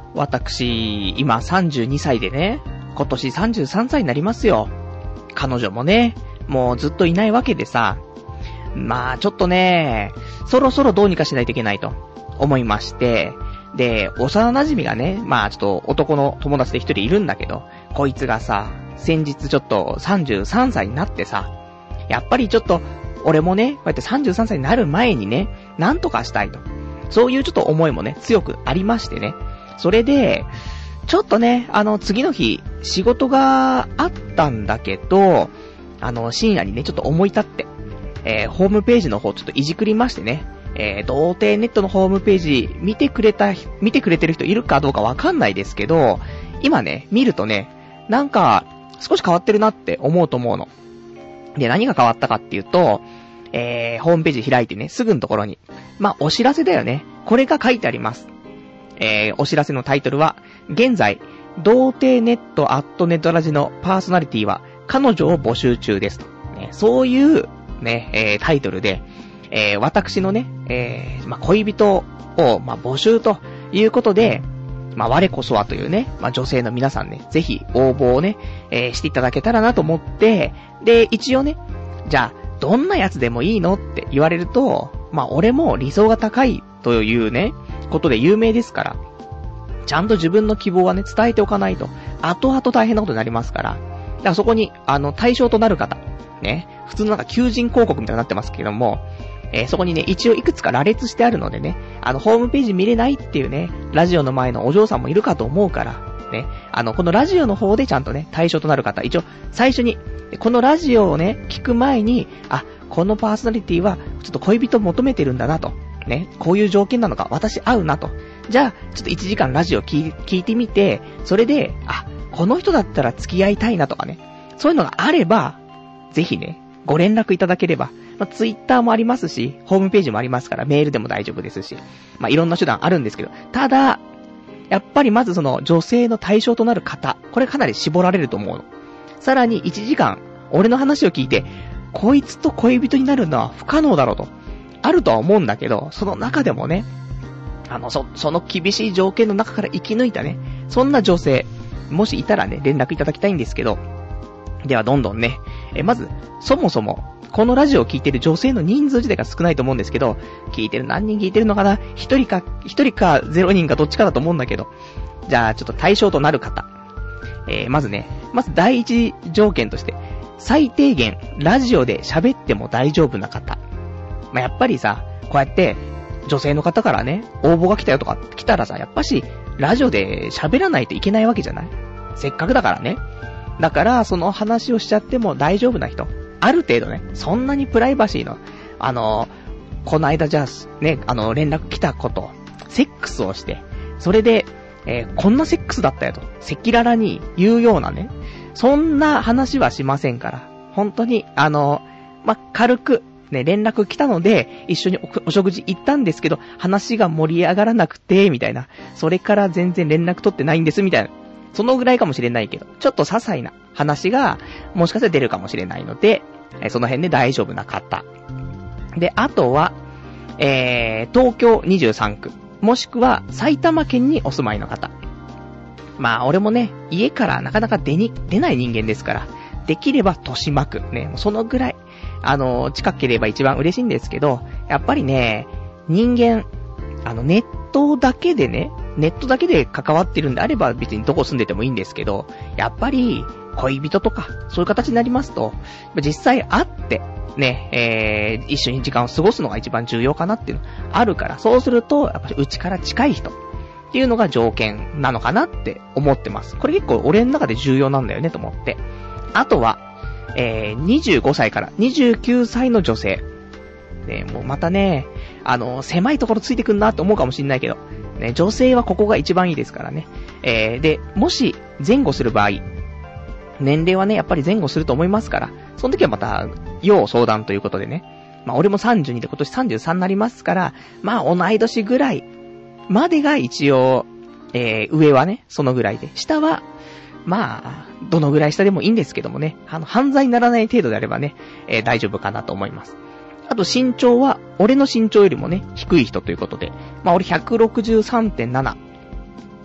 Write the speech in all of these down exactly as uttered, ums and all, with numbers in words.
私、今さんじゅうにさいでね、今年さんじゅうさんさいになりますよ。彼女もね、もうずっといないわけでさ、まあちょっとね、そろそろどうにかしないといけないと思いまして、で、幼馴染がね、まあちょっと男の友達で一人いるんだけど、こいつがさ、先日ちょっとさんじゅうさんさいになってさ、やっぱりちょっと、俺もね、こうやってさんじゅうさんさいになる前にね、なんとかしたいと。そういうちょっと思いもね、強くありましてね。それで、ちょっとね、あの、次の日、仕事があったんだけど、あの、深夜にね、ちょっと思い立って、えー、ホームページの方ちょっといじくりましてね、えー、童貞ネットのホームページ、見てくれた、見てくれてる人いるかどうかわかんないですけど、今ね、見るとね、なんか、少し変わってるなって思うと思うの。で、何が変わったかっていうと、えー、ホームページ開いてね、すぐのところに、まあ、お知らせだよね。これが書いてあります。えー、お知らせのタイトルは、現在、童貞ネットアットネットラジのパーソナリティは、彼女を募集中ですと。ね、そういう、ね、えー、タイトルで、えー、私のね、えー、まあ、恋人を、まあ、募集ということで、まあ、我こそはというね、まあ、女性の皆さんね、ぜひ応募をね、えー、していただけたらなと思って、で、一応ね、じゃあ、どんなやつでもいいのって言われると、まあ、俺も理想が高いというね、ことで有名ですから、ちゃんと自分の希望はね、伝えておかないと、後々大変なことになりますから、だからそこに、あの、対象となる方、ね、普通のなんか求人広告みたいになってますけども、えー、そこにね、一応いくつか羅列してあるのでね、あの、ホームページ見れないっていうね、ラジオの前のお嬢さんもいるかと思うから、ね、あの、このラジオの方でちゃんとね、対象となる方、一応、最初に、このラジオをね、聞く前に、あ、このパーソナリティは、ちょっと恋人求めてるんだなと、ね、こういう条件なのか、私合うなと。じゃあ、ちょっといちじかんラジオ聞い、聞いてみて、それで、あ、この人だったら付き合いたいなとかね、そういうのがあれば、ぜひね、ご連絡いただければ、まあ、ツイッターもありますし、ホームページもありますから、メールでも大丈夫ですし、まあ、いろんな手段あるんですけど、ただ、やっぱりまずその女性の対象となる方、これかなり絞られると思うの。さらにいちじかん、俺の話を聞いて、こいつと恋人になるのは不可能だろうと、あるとは思うんだけど、その中でもね、あの、そ、その厳しい条件の中から生き抜いたね、そんな女性、もしいたらね、連絡いただきたいんですけど、ではどんどんね、え、まず、そもそも、このラジオを聞いてる女性の人数自体が少ないと思うんですけど、聞いてる、何人聞いてるのかな？一人か、一人かゼロにんかどっちかだと思うんだけど、じゃあちょっと対象となる方。えー、まずね、まず第一条件として、最低限、ラジオで喋っても大丈夫な方。まあ、やっぱりさ、こうやって、女性の方からね、応募が来たよとか来たらさ、やっぱし、ラジオで喋らないといけないわけじゃない？せっかくだからね。だから、その話をしちゃっても大丈夫な人。ある程度ね、そんなにプライバシーの、あのー、この間じゃあ、ね、あの、連絡来たこと、セックスをして、それで、えー、こんなセックスだったよと、赤裸々に言うようなね、そんな話はしませんから、本当に、あのー、ま、軽く、ね、連絡来たので、一緒に お, お食事行ったんですけど、話が盛り上がらなくて、みたいな、それから全然連絡取ってないんです、みたいな。そのぐらいかもしれないけど、ちょっと些細な話が、もしかしたら出るかもしれないので、えその辺で大丈夫な方。で、あとは、えー、東京にじゅうさんく、もしくは埼玉県にお住まいの方。まあ、俺もね、家からなかなか出に、出ない人間ですから、できれば豊島区、ね、そのぐらい、あの、近ければ一番嬉しいんですけど、やっぱりね、人間、あの、ネットだけでね、ネットだけで関わってるんであれば別にどこ住んでてもいいんですけど、やっぱり恋人とかそういう形になりますと、実際会ってね、えー、一緒に時間を過ごすのが一番重要かなっていうのあるから、そうするとやっぱりうちから近い人っていうのが条件なのかなって思ってます。これ結構俺の中で重要なんだよねと思って。あとは、えー、にじゅうごさいからにじゅうきゅうさいの女性。ね、もうまたね、あの、狭いところついてくんなって思うかもしんないけど、ね、女性はここが一番いいですからね。えー、で、もし前後する場合、年齢はね、やっぱり前後すると思いますから、その時はまた、要相談ということでね。まあ、俺もさんじゅうにで今年さんじゅうさんになりますから、まあ、同い年ぐらいまでが一応、えー、上はね、そのぐらいで、下は、まあ、どのぐらい下でもいいんですけどもね、あの、犯罪にならない程度であればね、えー、大丈夫かなと思います。あと身長は、俺の身長よりもね、低い人ということで、まあ俺 ひゃくろくじゅうさんてんなな。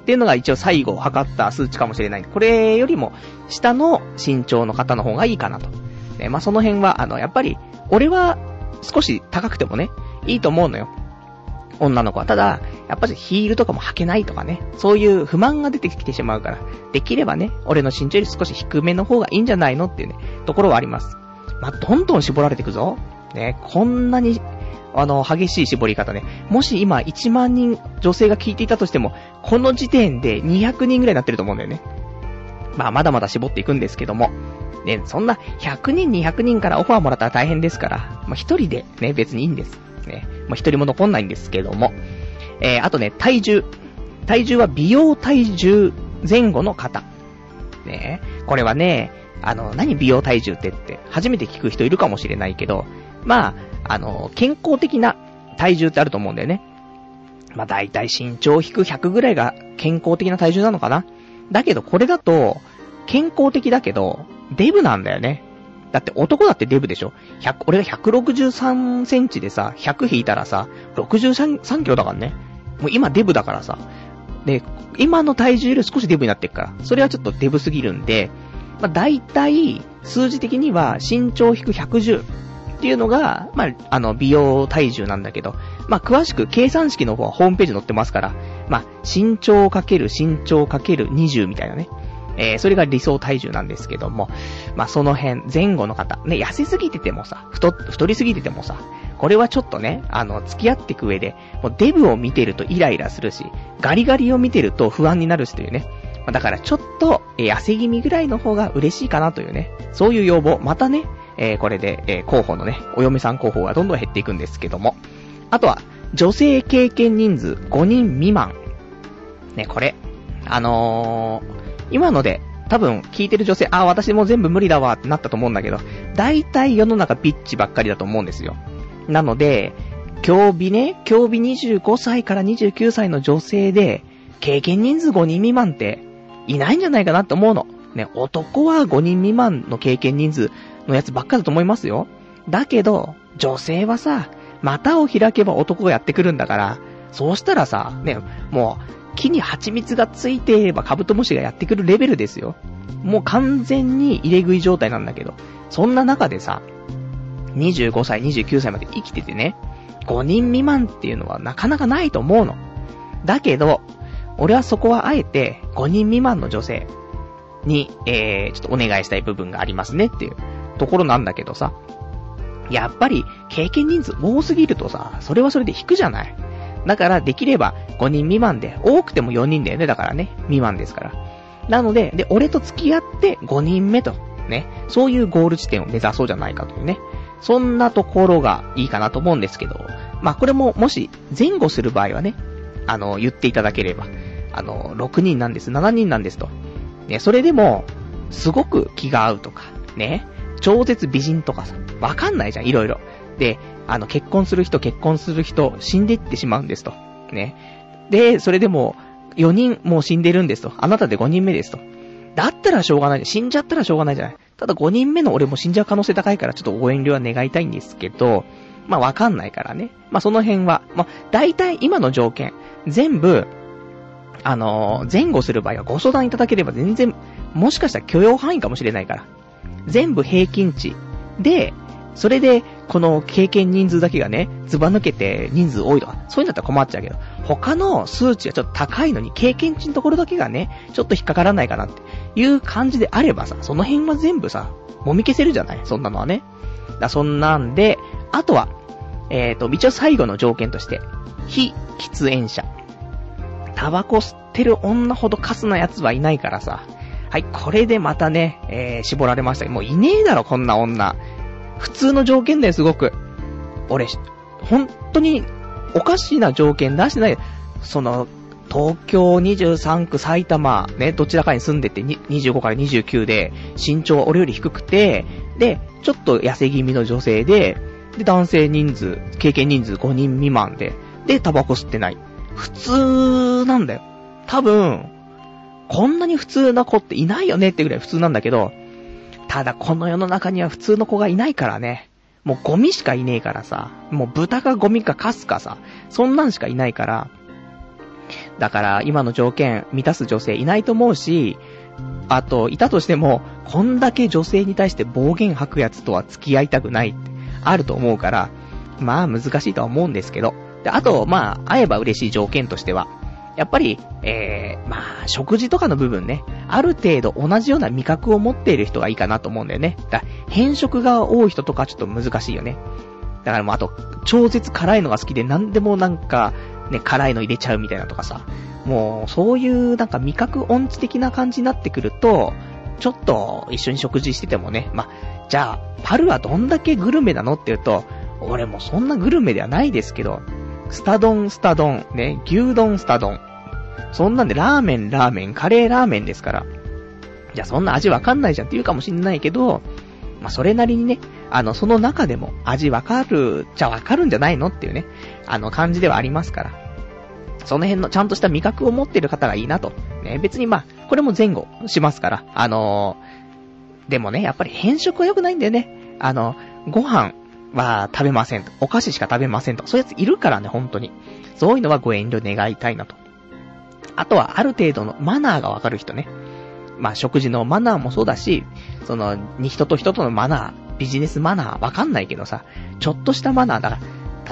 っていうのが一応最後測った数値かもしれない。これよりも下の身長の方の方がいいかなと。ね、まあ、その辺は、あの、やっぱり、俺は少し高くてもね、いいと思うのよ。女の子は。ただ、やっぱりヒールとかも履けないとかね、そういう不満が出てきてしまうから、できればね、俺の身長より少し低めの方がいいんじゃないのっていうね、ところはあります。まあ、どんどん絞られていくぞ。ね、こんなに、あの、激しい絞り方ね。もし今いちまんにん女性が聞いていたとしても、この時点でにひゃくにんぐらいになってると思うんだよね。まあ、まだまだ絞っていくんですけども。ね、そんなひゃくにんにひゃくにんからオファーもらったら大変ですから、まあ、一人でね、別にいいんです。ね、もう一人も残んないんですけども。えー、あとね、体重。体重は美容体重前後の方。ね、これはね、あの、何美容体重ってって、初めて聞く人いるかもしれないけど、まあ、あの、健康的な体重ってあると思うんだよね。まあ、だいたい身長引くひゃくぐらいが健康的な体重なのかな。だけど、これだと、健康的だけど、デブなんだよね。だって男だってデブでしょ。ひゃく、俺がひゃくろくじゅうさんセンチでさ、ひゃく引いたらさ、ろくじゅうさんキロだからね。もう今デブだからさ。で、今の体重より少しデブになってるから。それはちょっとデブすぎるんで、まあ、だいたい数字的には身長引くひゃくじゅうっていうのが、まあ、あの、美容体重なんだけど、まあ、詳しく計算式の方はホームページ載ってますから、まあ、身長かける身長かけるにじゅうみたいなね。えー、それが理想体重なんですけども、まあ、その辺、前後の方、ね、痩せすぎててもさ、太、太りすぎててもさ、これはちょっとね、あの、付き合っていく上で、もうデブを見てるとイライラするし、ガリガリを見てると不安になるしというね。まあ、だからちょっと、えー、痩せ気味ぐらいの方が嬉しいかなというね、そういう要望、またね、えー、これで、えー、候補のね、お嫁さん候補がどんどん減っていくんですけども。あとは、女性経験人数ごにん未満。ね、これ、あのー、今ので、多分聞いてる女性、あ、私も全部無理だわってなったと思うんだけど、大体世の中ビッチばっかりだと思うんですよ。なので、競美ね、競美にじゅうごさいからにじゅうきゅうさいの女性で、経験人数ごにん未満っていないんじゃないかなって思うの。ね、男はごにん未満の経験人数のやつばっかだと思いますよ。だけど、女性はさ、股を開けば男がやってくるんだから、そうしたらさ、ね、もう、木に蜂蜜がついていればカブトムシがやってくるレベルですよ。もう完全に入れ食い状態なんだけど、そんな中でさ、にじゅうごさい、にじゅうきゅうさいまで生きててね、ごにん未満っていうのはなかなかないと思うの。だけど、俺はそこはあえてごにん未満の女性に、えー、ちょっとお願いしたい部分がありますねっていうところなんだけどさ、やっぱり経験人数多すぎるとさ、それはそれで引くじゃない。だからできればごにん未満で、多くてもよにんだよね、だからね、未満ですから。なので、で、俺と付き合ってごにんめと、ね、そういうゴール地点を目指そうじゃないかというね。そんなところがいいかなと思うんですけど、まあこれももし前後する場合はね、あの、言っていただければ、あの、ろくにんなんです、しちにんなんですと。ね、それでも、すごく気が合うとか、ね、超絶美人とかさ、わかんないじゃん、いろいろ。で、あの、結婚する人、結婚する人、死んでいってしまうんですと。ね。で、それでも、よにんもう死んでるんですと。あなたでごにんめですと。だったらしょうがない。死んじゃったらしょうがないじゃない。ただごにんめの俺も死んじゃう可能性高いから、ちょっとご遠慮は願いたいんですけど、まあわかんないからね。まあその辺は、まあ大体今の条件、全部、あのー、前後する場合はご相談いただければ全然、もしかしたら許容範囲かもしれないから。全部平均値で、それで、この経験人数だけがね、ずば抜けて人数多いとか、そういうんだったら困っちゃうけど、他の数値がちょっと高いのに、経験値のところだけがね、ちょっと引っかからないかなっていう感じであればさ、その辺は全部さ、もみ消せるじゃない？そんなのはね。だそんなんで、あとは、えっと、一応最後の条件として、非喫煙者。タバコ吸ってる女ほどカスなやつはいないからさ、はい、これでまたね、えー、絞られました。もういねえだろ、こんな女。普通の条件だよ、すごく。俺、本当におかしな条件出してない。その、東京にじゅうさんく埼玉、ね、どちらかに住んでて、にじゅうごからにじゅうきゅうで、身長は俺より低くて、で、ちょっと痩せ気味の女性で、で、男性人数、経験人数ごにん未満で、で、タバコ吸ってない。普通なんだよ。多分、こんなに普通な子っていないよねってぐらい普通なんだけど、ただこの世の中には普通の子がいないからね。もうゴミしかいねえからさ。もう豚かゴミかカスかさ。そんなんしかいないから。 だから今の条件満たす女性いないと思うし、あと、いたとしても、こんだけ女性に対して暴言吐くやつとは付き合いたくないってあると思うから、まあ難しいとは思うんですけど。で、あと、まあ、会えば嬉しい条件としては、やっぱり、えー、まあ、食事とかの部分ね、ある程度同じような味覚を持っている人がいいかなと思うんだよね。だから変色が多い人とかちょっと難しいよね。だからもうあと、超絶辛いのが好きで何でもなんか、ね、辛いの入れちゃうみたいなとかさ。もう、そういうなんか味覚音痴的な感じになってくると、ちょっと一緒に食事しててもね、まあ、じゃあ、パルはどんだけグルメなのって言うと、俺もそんなグルメではないですけど、スタ丼スタ丼、ね、牛丼スタ丼。そんなんでラーメンラーメン、カレーラーメンですから。じゃあそんな味わかんないじゃんって言うかもしんないけど、まあそれなりにね、あの、その中でも味わかる、じゃわかるんじゃないのっていうね、あの感じではありますから。その辺のちゃんとした味覚を持っている方がいいなと。ね、別にまあ、これも前後しますから。あのー、でもね、やっぱり変色は良くないんだよね。あの、ご飯は食べませんと。お菓子しか食べませんと。そういうやついるからね、本当に。そういうのはご遠慮願いたいなと。あとはある程度のマナーがわかる人ね。まあ食事のマナーもそうだし、その、人と人とのマナー、ビジネスマナーわかんないけどさ、ちょっとしたマナーだから、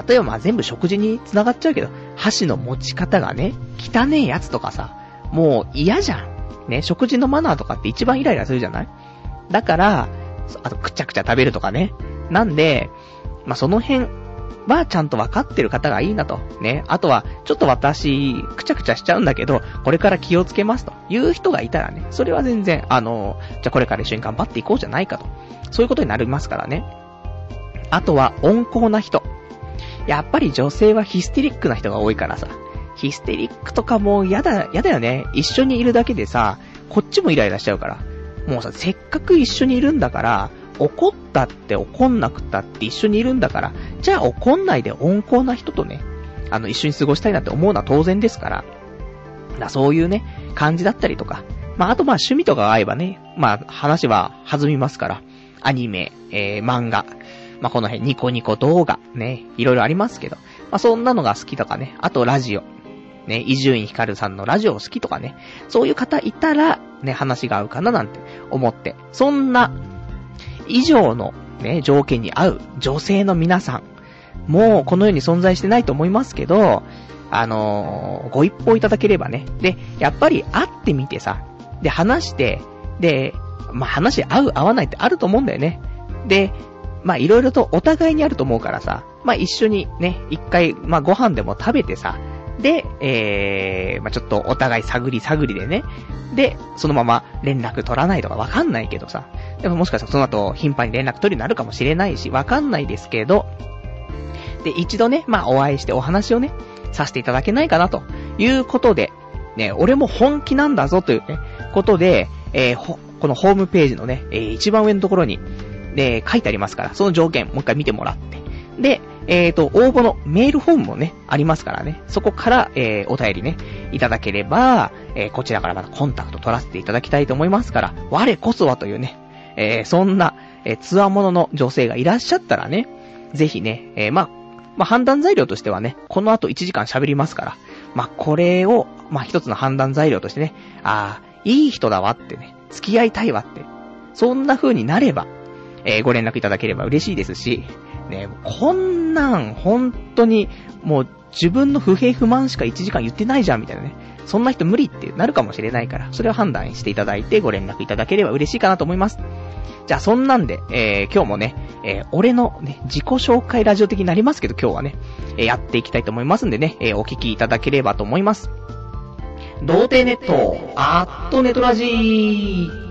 例えばまあ全部食事に繋がっちゃうけど、箸の持ち方がね、汚ねえやつとかさ、もう嫌じゃん。ね、食事のマナーとかって一番イライラするじゃない？だから、あとくちゃくちゃ食べるとかね。なんで、まあその辺はちゃんと分かってる方がいいなと。ね。あとは、ちょっと私、くちゃくちゃしちゃうんだけど、これから気をつけますという人がいたらね、それは全然、あの、じゃあこれから一緒に頑張っていこうじゃないかと。そういうことになりますからね。あとは、温厚な人。やっぱり女性はヒステリックな人が多いからさ。ヒステリックとかも嫌だ、嫌だよね。一緒にいるだけでさ、こっちもイライラしちゃうから。もうさ、せっかく一緒にいるんだから、怒ったって怒んなくったって一緒にいるんだから、じゃあ怒んないで温厚な人とね、あの一緒に過ごしたいなって思うのは当然ですから。だそういうね、感じだったりとか。まああとまあ趣味とかが合えばね、まあ話は弾みますから。アニメ、えー、漫画、まあこの辺ニコニコ動画、ね、いろいろありますけど。まあそんなのが好きとかね、あとラジオ。ね、伊集院光さんのラジオ好きとかね、そういう方いたら、ね、話が合うかななんて思って、そんな、以上のね、条件に合う女性の皆さん、もうこの世に存在してないと思いますけど、あのー、ご一報いただければね。で、やっぱり会ってみてさ、で、話して、で、まあ、話合う合わないってあると思うんだよね。で、まあ、いろいろとお互いにあると思うからさ、まあ、一緒にね、一回、まあ、ご飯でも食べてさ、で、えー、まあ、ちょっとお互い探り探りでね。で、そのまま連絡取らないとかわかんないけどさ。でももしかしたらその後頻繁に連絡取るようになるかもしれないし、わかんないですけど。で、一度ね、まあ、お会いしてお話をね、させていただけないかなということで、ね、俺も本気なんだぞというね、ことで、えー、ほ、このホームページのね、えー、一番上のところに、で、書いてありますから、その条件もう一回見てもらって。で、えっと、応募のメールフォームもね、ありますからね。そこから、えー、お便りね、いただければ、えー、こちらからまたコンタクト取らせていただきたいと思いますから、我こそはというね、えー、そんな、えー、つわものの女性がいらっしゃったらね、ぜひね、えー、まあ、まあ、判断材料としてはね、この後いちじかん喋りますから、まあ、これを、まあ、一つの判断材料としてね、ああ、いい人だわってね、付き合いたいわって、そんな風になれば、えー、ご連絡いただければ嬉しいですし、ね、こんなん本当にもう自分の不平不満しかいちじかん言ってないじゃんみたいなね、そんな人無理ってなるかもしれないから、それを判断していただいてご連絡いただければ嬉しいかなと思います。じゃあそんなんで、えー、今日もね、えー、俺のね自己紹介ラジオ的になりますけど、今日はね、えー、やっていきたいと思いますんでね、えー、お聞きいただければと思います。童貞ネットアットネトラジー。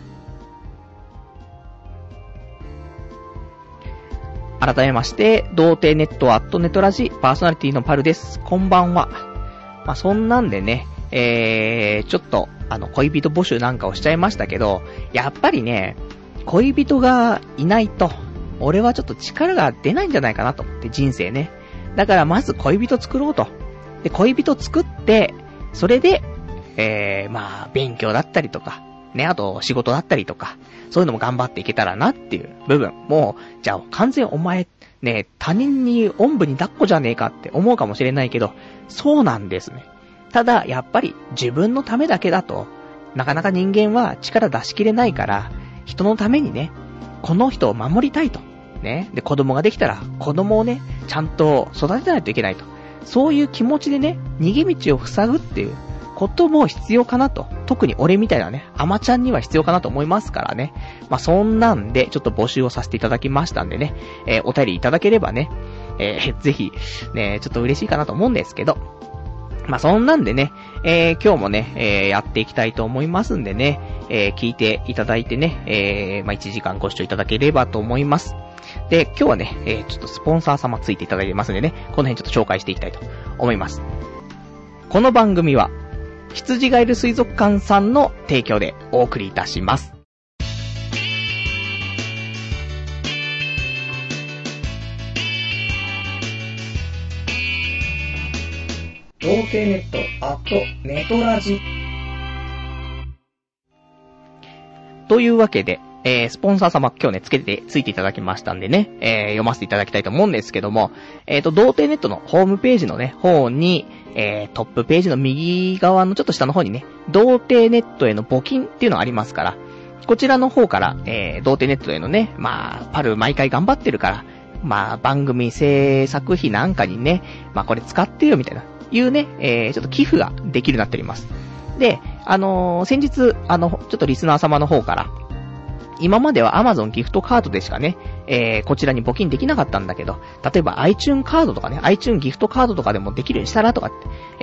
改めまして、童貞ネットアットネトラジパーソナリティのパルです。こんばんは。まあ、そんなんでね、えー、ちょっと、あの、恋人募集なんかをしちゃいましたけど、やっぱりね、恋人がいないと、俺はちょっと力が出ないんじゃないかなと思って、人生ね。だからまず恋人作ろうと。で、恋人作って、それで、えー、まあ、勉強だったりとか、ね、あと仕事だったりとか、そういうのも頑張っていけたらなっていう部分。もう、じゃあ完全お前、ね、他人におんぶに抱っこじゃねえかって思うかもしれないけど、そうなんですね。 ただ、やっぱり自分のためだけだと、なかなか人間は力出しきれないから、人のためにね、この人を守りたいと。ね。で、子供ができたら、子供をね、ちゃんと育てないといけないと。そういう気持ちでね、逃げ道を塞ぐっていうことも必要かなと。特に俺みたいなね、アマちゃんには必要かなと思いますからね。まあ、そんなんで、ちょっと募集をさせていただきましたんでね、えー、お便りいただければね、えー、ぜひ、ね、ちょっと嬉しいかなと思うんですけど、まあ、そんなんでね、えー、今日もね、えー、やっていきたいと思いますんでね、えー、聞いていただいてね、えー、まあ、いちじかんご視聴いただければと思います。で、今日はね、えー、ちょっとスポンサー様ついていただいてますんでね、この辺ちょっと紹介していきたいと思います。この番組は、羊ガエル水族館さんの提供でお送りいたします。童貞ネットアットネトラジというわけで、えー、スポンサー様今日ねつけてついていただきましたんでね、えー、読ませていただきたいと思うんですけども、えっと童貞ネットのホームページのね方に、えー、トップページの右側のちょっと下の方にね、童貞ネットへの募金っていうのがありますから、こちらの方から、えー、童貞ネットへのね、まあパル毎回頑張ってるから、まあ番組制作費なんかにね、まあこれ使ってよみたいな。いうね、えー、ちょっと寄付ができるようになっております。で、あのー、先日、あの、ちょっとリスナー様の方から、今までは Amazon ギフトカードでしかね、えー、こちらに募金できなかったんだけど、例えば iTunes カードとかね、iTunes ギフトカードとかでもできるようにしたらとかって、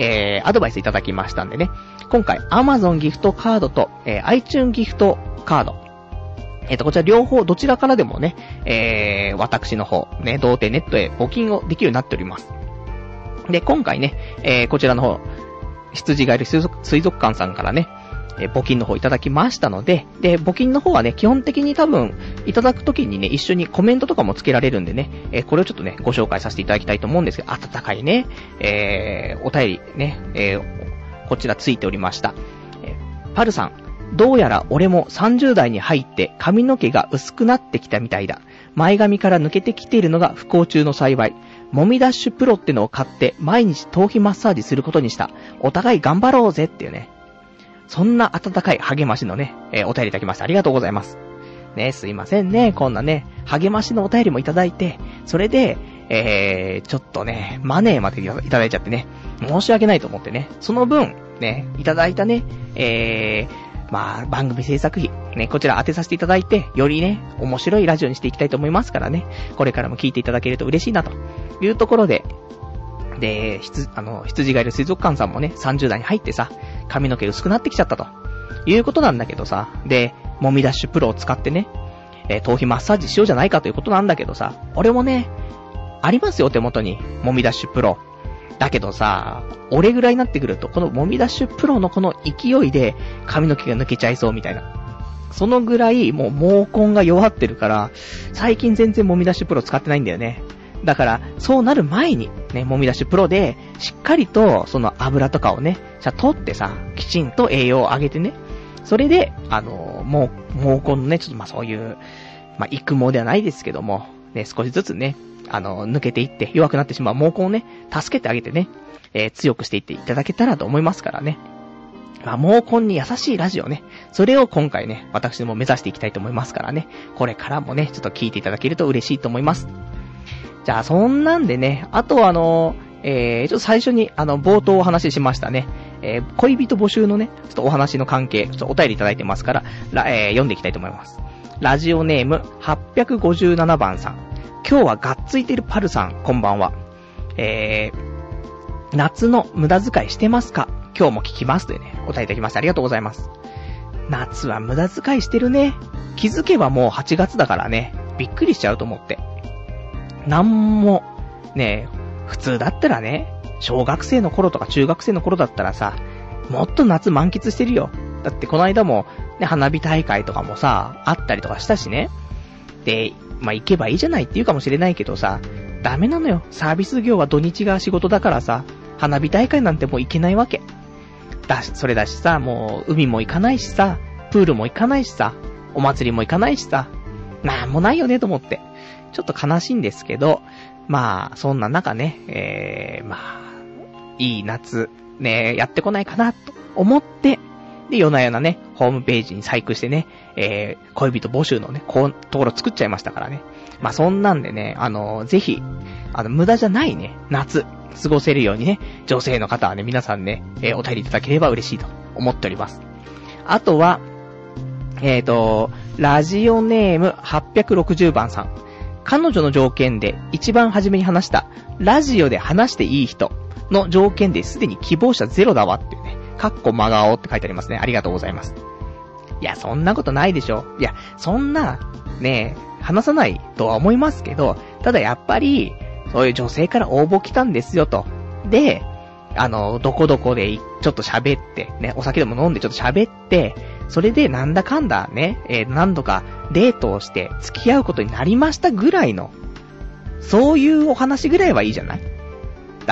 えー、アドバイスいただきましたんでね、今回 Amazon ギフトカードと、えー、iTunes ギフトカード、えっと、こちら両方、どちらからでもね、えー、私の方、ね、童貞ネットへ募金をできるようになっております。で、今回ね、えー、こちらの方、羊ガエル水族、水族館さんからね、えー、募金の方いただきましたので、で、募金の方はね、基本的に多分、いただくときにね、一緒にコメントとかもつけられるんでね、えー、これをちょっとね、ご紹介させていただきたいと思うんですけど、温かいね、えー、お便りね、えー、こちらついておりました。えー、パルさん、どうやら俺もさんじゅう代に入って髪の毛が薄くなってきたみたいだ。前髪から抜けてきているのが不幸中の幸い。もみダッシュプロってのを買って毎日頭皮マッサージすることにした。お互い頑張ろうぜっていうね。そんな温かい励ましのね、えー、お便りいただきましてありがとうございます。ね、すいませんね。こんなね、励ましのお便りもいただいて、それで、えー、ちょっとね、マネーまでいただいちゃってね、申し訳ないと思ってね、その分、ね、いただいたね、えー、まあ、番組制作費、ね、こちら当てさせていただいて、よりね、面白いラジオにしていきたいと思いますからね、これからも聞いていただけると嬉しいな、というところで、で、ひつ、あの、羊ガエル水族館さんもね、さんじゅう代に入ってさ、髪の毛薄くなってきちゃったと、いうことなんだけどさ、で、もみダッシュプロを使ってね、えー、頭皮マッサージしようじゃないかということなんだけどさ、俺もね、ありますよ、手元に、もみダッシュプロ。だけどさ、俺ぐらいになってくると、このもみダッシュプロのこの勢いで髪の毛が抜けちゃいそうみたいな。そのぐらいもう毛根が弱ってるから、最近全然もみダッシュプロ使ってないんだよね。だから、そうなる前に、ね、もみダッシュプロで、しっかりと、その油とかをね、じゃ取ってさ、きちんと栄養を上げてね、それで、あの、もう、毛根のね、ちょっとまあそういう、まあ育毛ではないですけども、ね、少しずつね、あの、抜けていって弱くなってしまう毛根をね、助けてあげてね、えー、強くしていっていただけたらと思いますからね。まあ、毛根に優しいラジオね。それを今回ね、私も目指していきたいと思いますからね。これからもね、ちょっと聞いていただけると嬉しいと思います。じゃあ、そんなんでね、あとはあの、えー、ちょっと最初にあの、冒頭お話ししましたね。えー、恋人募集のね、ちょっとお話の関係、ちょっとお便りいただいてますから、えー、読んでいきたいと思います。ラジオネームはっぴゃくごじゅうななばんさん。今日はがっついてるパルさん、こんばんは。えー、夏の無駄遣いしてますか？今日も聞きますというね、お答えいただきましてありがとうございます。夏は無駄遣いしてるね。気づけばもうはちがつだからね、びっくりしちゃうと思って。なんも、ね、普通だったらね、小学生の頃とか中学生の頃だったらさ、もっと夏満喫してるよ。だってこの間も、ね、花火大会とかもさ、あったりとかしたしね。で、まあ、行けばいいじゃないって言うかもしれないけどさ、ダメなのよ。サービス業は土日が仕事だからさ、花火大会なんてもう行けないわけ。だし、それだしさ、もう海も行かないしさ、プールも行かないしさ、お祭りも行かないしさ、なんもないよねと思って。ちょっと悲しいんですけど、まあ、そんな中ね、えー、まあ、いい夏、 ね、やってこないかな、と思って、で、夜な夜なね、ホームページに細工してね、えー、恋人募集のね、こう、ところ作っちゃいましたからね。まあ、そんなんでね、あのー、ぜひ、あの、無駄じゃないね、夏、過ごせるようにね、女性の方はね、皆さんね、えー、お便りいただければ嬉しいと思っております。あとは、えーと、ラジオネームはっぴゃくろくじゅうばんさん。彼女の条件で一番初めに話した、ラジオで話していい人の条件ですでに希望者ゼロだわっていうね、かっこ真顔って書いてありますね。ありがとうございます。いや、そんなことないでしょ。いや、そんな、ね、話さないとは思いますけど、ただやっぱり、そういう女性から応募来たんですよと。で、あの、どこどこでちょっと喋って、ね、お酒でも飲んでちょっと喋って、それでなんだかんだね、えー、何度かデートをして付き合うことになりましたぐらいの、そういうお話ぐらいはいいじゃない？だって、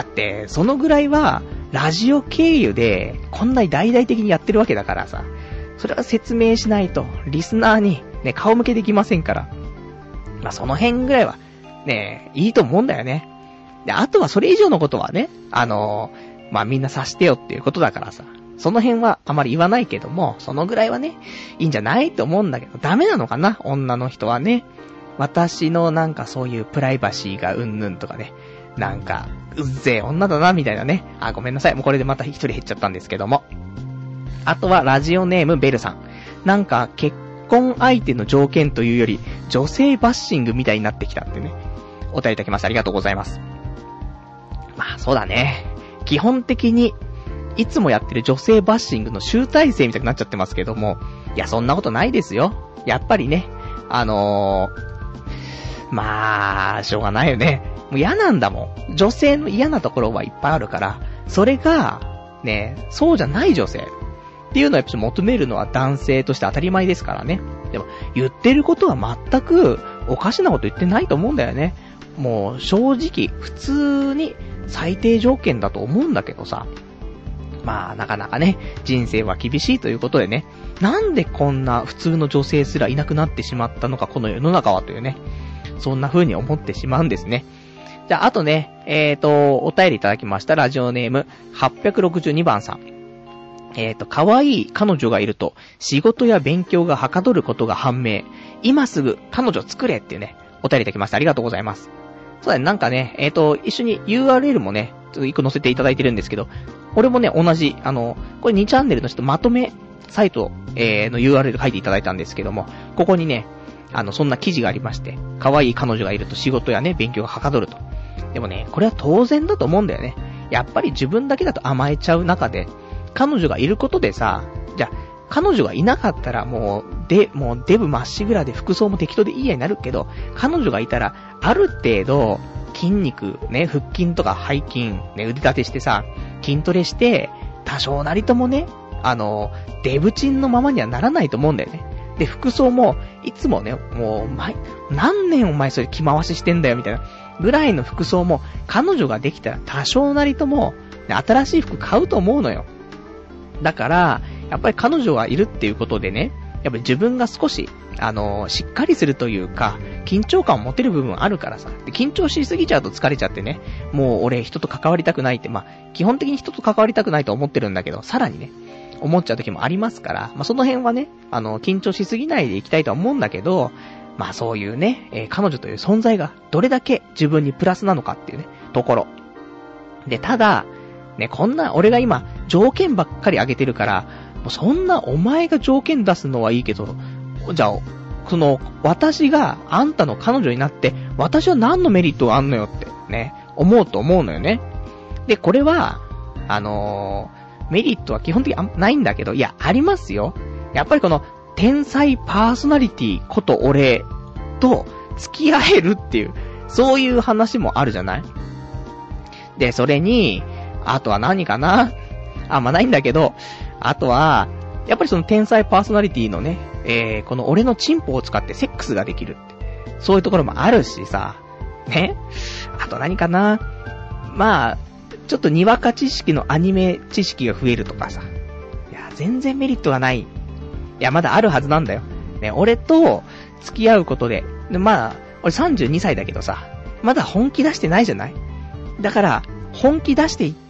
そのぐらいは、ラジオ経由で、こんなに大々的にやってるわけだからさ、それは説明しないと、リスナーに、ね、顔向けできませんから。まあ、その辺ぐらいは、ね、いいと思うんだよね。で、あとはそれ以上のことはね、あのー、まあ、みんな察してよっていうことだからさ、その辺はあまり言わないけども、そのぐらいはね、いいんじゃないと思うんだけど、ダメなのかな、女の人はね。私のなんかそういうプライバシーがうんぬんとかね、なんか、うっぜえ女だな、みたいなね。あ、ごめんなさい。もうこれでまた一人減っちゃったんですけども。あとは、ラジオネームベルさん。なんか、結婚相手の条件というより、女性バッシングみたいになってきたってね。お便りいただきました。ありがとうございます。まあ、そうだね。基本的に、いつもやってる女性バッシングの集大成みたいになっちゃってますけども、いや、そんなことないですよ。やっぱりね、あのー、まあ、しょうがないよね。もう嫌なんだもん。女性の嫌なところはいっぱいあるから、それが、ね、そうじゃない女性っていうのをやっぱり求めるのは男性として当たり前ですからね。でも、言ってることは全くおかしなこと言ってないと思うんだよね。もう、正直、普通に最低条件だと思うんだけどさ。まあ、なかなかね、人生は厳しいということでね、なんでこんな普通の女性すらいなくなってしまったのか、この世の中はというね、そんな風に思ってしまうんですね。じゃあ、あとね、えーと、お便りいただきました、ラジオネーム、はっぴゃくろくじゅうにばんさん。えーと、可愛い彼女がいると、仕事や勉強がはかどることが判明。今すぐ彼女作れっていうね、お便りいただきました。ありがとうございます。そうだね、なんかね、えーと、一緒に ユーアールエル もね、ちょっと一個載せていただいてるんですけど、俺もね、同じ、あの、これにチャンネルのちょっとまとめサイト、えー、の ユーアールエル 書いていただいたんですけども、ここにね、あの、そんな記事がありまして、可愛い彼女がいると仕事やね、勉強がはかどると。でもね、これは当然だと思うんだよね。やっぱり自分だけだと甘えちゃう中で、彼女がいることでさ、じゃあ、彼女がいなかったらもう、で、もうデブまっしぐらで服装も適当でいいやになるけど、彼女がいたら、ある程度、筋肉、ね、腹筋とか背筋、ね、腕立てしてさ、筋トレして、多少なりともね、あの、デブチンのままにはならないと思うんだよね。で、服装も、いつもね、もう、前、何年お前それ着回ししてんだよ、みたいな。ぐらいの服装も、彼女ができたら多少なりとも、ね、新しい服買うと思うのよ。だから、やっぱり彼女がいるっていうことでね、やっぱり自分が少し、あのー、しっかりするというか、緊張感を持てる部分あるからさ。で、緊張しすぎちゃうと疲れちゃってね、もう俺人と関わりたくないって、まあ、基本的に人と関わりたくないと思ってるんだけど、さらにね、思っちゃう時もありますから、まあ、その辺はね、あの、緊張しすぎないでいきたいとは思うんだけど、まあそういうね、えー、彼女という存在がどれだけ自分にプラスなのかっていうね、ところ。で、ただ、ね、こんな、俺が今、条件ばっかり上げてるから、もうそんなお前が条件出すのはいいけど、じゃあ、その、私があんたの彼女になって、私は何のメリットがあんのよってね、思うと思うのよね。で、これは、あのー、メリットは基本的にないんだけど、いや、ありますよ。やっぱりこの、天才パーソナリティこと俺と付き合えるっていう、そういう話もあるじゃない？で、それに、あとは何かな？あ、まあ、ないんだけど、あとは、やっぱりその天才パーソナリティのね、えー、この俺のチンポを使ってセックスができるって。そういうところもあるしさ、ね？あと何かな？まあ、ちょっとにわか知識のアニメ知識が増えるとかさ。いや、全然メリットがない。いや、まだあるはずなんだよ。ね、俺と付き合うことで、でまあ、俺さんじゅうにさいだけどさ、まだ本気出してないじゃない？だから、本気出していって、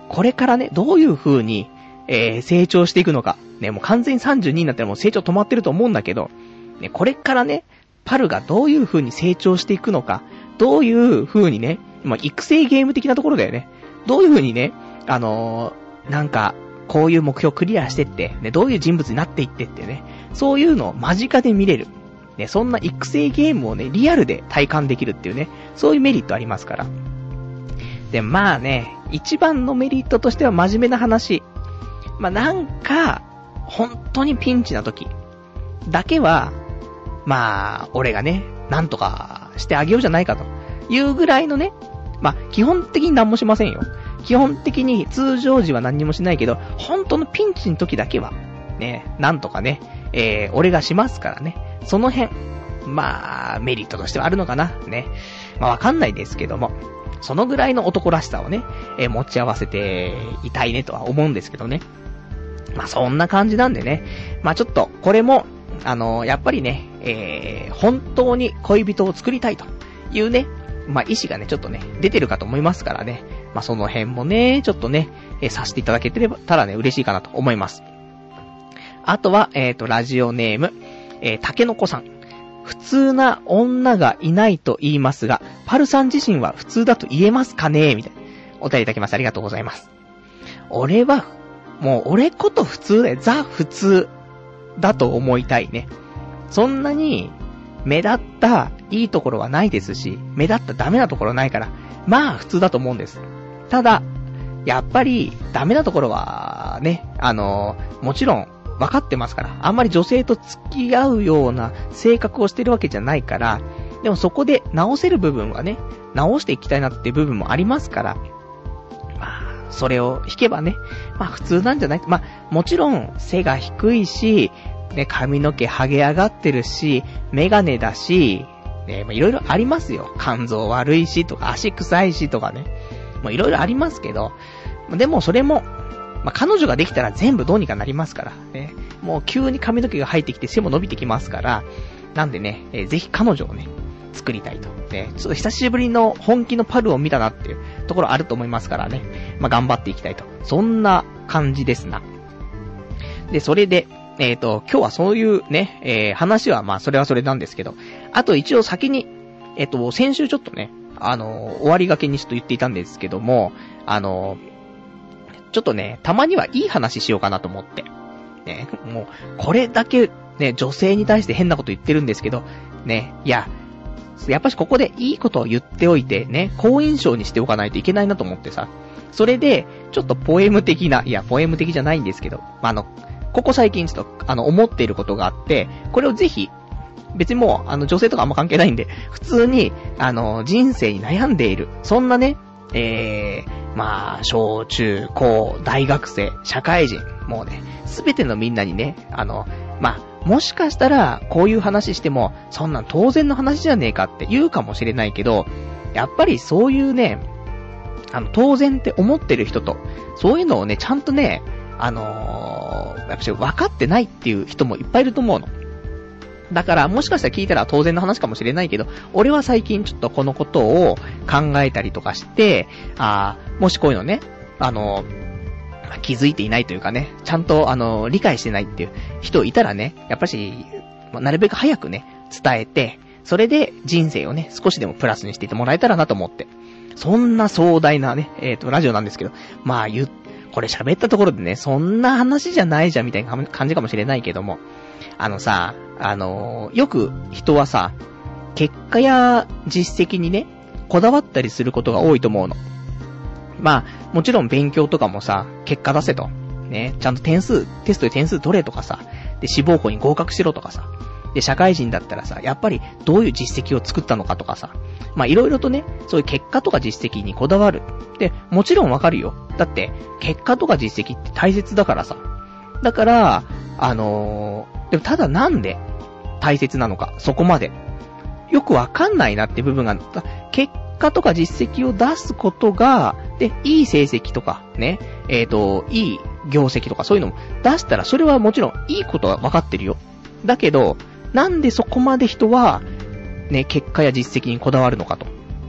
これからね、どういう風に、えー、成長していくのか。ね、もう完全にさんじゅうにになったらもう成長止まってると思うんだけど、ね、これからね、パルがどういう風に成長していくのか、どういう風にね、まあ、育成ゲーム的なところだよね。どういう風にね、あのー、なんか、こういう目標をクリアしてって、ね、どういう人物になっていってってね、そういうのを間近で見れる。ね、そんな育成ゲームをね、リアルで体感できるっていうね、そういうメリットありますから。で、まあね、一番のメリットとしては真面目な話。まあなんか、本当にピンチな時だけは、まあ、俺がね、なんとかしてあげようじゃないかというぐらいのね、まあ基本的に何もしませんよ。基本的に通常時は何にもしないけど、本当のピンチの時だけは、ね、なんとかね、えー、俺がしますからね。その辺、まあ、メリットとしてはあるのかな。ね。まあわかんないですけども、そのぐらいの男らしさをね、えー、持ち合わせていたいねとは思うんですけどね。まあそんな感じなんでね。まあちょっと、これも、あのー、やっぱりね、えー、本当に恋人を作りたいというね、まあ意思がね、ちょっとね、出てるかと思いますからね。まあその辺もね、ちょっとね、えー、させていただけてれば、たらね、嬉しいかなと思います。あとは、えっと、ラジオネーム、えー、たけのこさん。普通な女がいないと言いますが、パルさん自身は普通だと言えますかねみたいな。お便りいただきます。ありがとうございます。俺は、もう俺こと普通だよ。ザ普通だと思いたいね。そんなに目立ったいいところはないですし、目立ったダメなところないから、まあ普通だと思うんです。ただ、やっぱりダメなところはね、あの、もちろん分かってますから、あんまり女性と付き合うような性格をしてるわけじゃないから、でもそこで直せる部分はね、直していきたいなっていう部分もありますから、まあ、それを引けばね、まあ普通なんじゃない？まあ、もちろん背が低いし、ね、髪の毛剥げ上がってるし、メガネだし、ね、まあいろいろありますよ。肝臓悪いしとか、足臭いしとかね。もういろいろありますけど、でもそれも、まあ、彼女ができたら全部どうにかなりますからね。もう急に髪の毛が生えてきて背も伸びてきますから、なんでね、えー、ぜひ彼女をね、作りたいと。ね、ちょっと久しぶりの本気のパルを見たなっていうところあると思いますからね。まあ、頑張っていきたいと。そんな感じですな。で、それで、えっと、今日はそういうね、えー、話はまあそれはそれなんですけど、あと一応先に、えっと、先週ちょっとね、あのー、終わりがけにちょっと言っていたんですけども、あのー、ちょっとね、たまにはいい話しようかなと思って。ね、もう、これだけ、ね、女性に対して変なこと言ってるんですけど、ね、いや、やっぱしここでいいことを言っておいて、ね、好印象にしておかないといけないなと思ってさ。それで、ちょっとポエム的な、いや、ポエム的じゃないんですけど、まあ、あの、ここ最近ちょっと、あの、思っていることがあって、これをぜひ、別にもう、あの、女性とかあんま関係ないんで、普通に、あの、人生に悩んでいる、そんなね、えー、まあ、小中高、大学生、社会人、もうね、すべてのみんなにね、あの、まあ、もしかしたら、こういう話しても、そんなん当然の話じゃねえかって言うかもしれないけど、やっぱりそういうね、あの、当然って思ってる人と、そういうのをね、ちゃんとね、あのー、やっぱり分かってないっていう人もいっぱいいると思うの。だから、もしかしたら聞いたら当然の話かもしれないけど、俺は最近ちょっとこのことを考えたりとかして、あー、もしこういうのね、あのー、気づいていないというかね、ちゃんと、あのー、理解してないっていう人いたらね、やっぱし、なるべく早くね、伝えて、それで人生をね、少しでもプラスにしていってもらえたらなと思って。そんな壮大なね、えっと、ラジオなんですけど、まあ、言、これ喋ったところでね、そんな話じゃないじゃんみたいな感じかもしれないけども、あのさ、あのー、よく人はさ、結果や実績にね、こだわったりすることが多いと思うの。まあ、もちろん勉強とかもさ、結果出せと。ね、ちゃんと点数、テストで点数取れとかさ、で、志望校に合格しろとかさ。で、社会人だったらさ、やっぱりどういう実績を作ったのかとかさ。まあ、いろいろとね、そういう結果とか実績にこだわる。で、もちろんわかるよ。だって、結果とか実績って大切だからさ。だから、あのー、でもただなんで大切なのか、そこまで。よくわかんないなって部分が、結果とか実績を出すことが、で、いい成績とか、ね、えっと、いい業績とかそういうのも出したら、それはもちろんいいことはわかってるよ。だけど、なんでそこまで人は、ね、結果や実績にこだわるのかと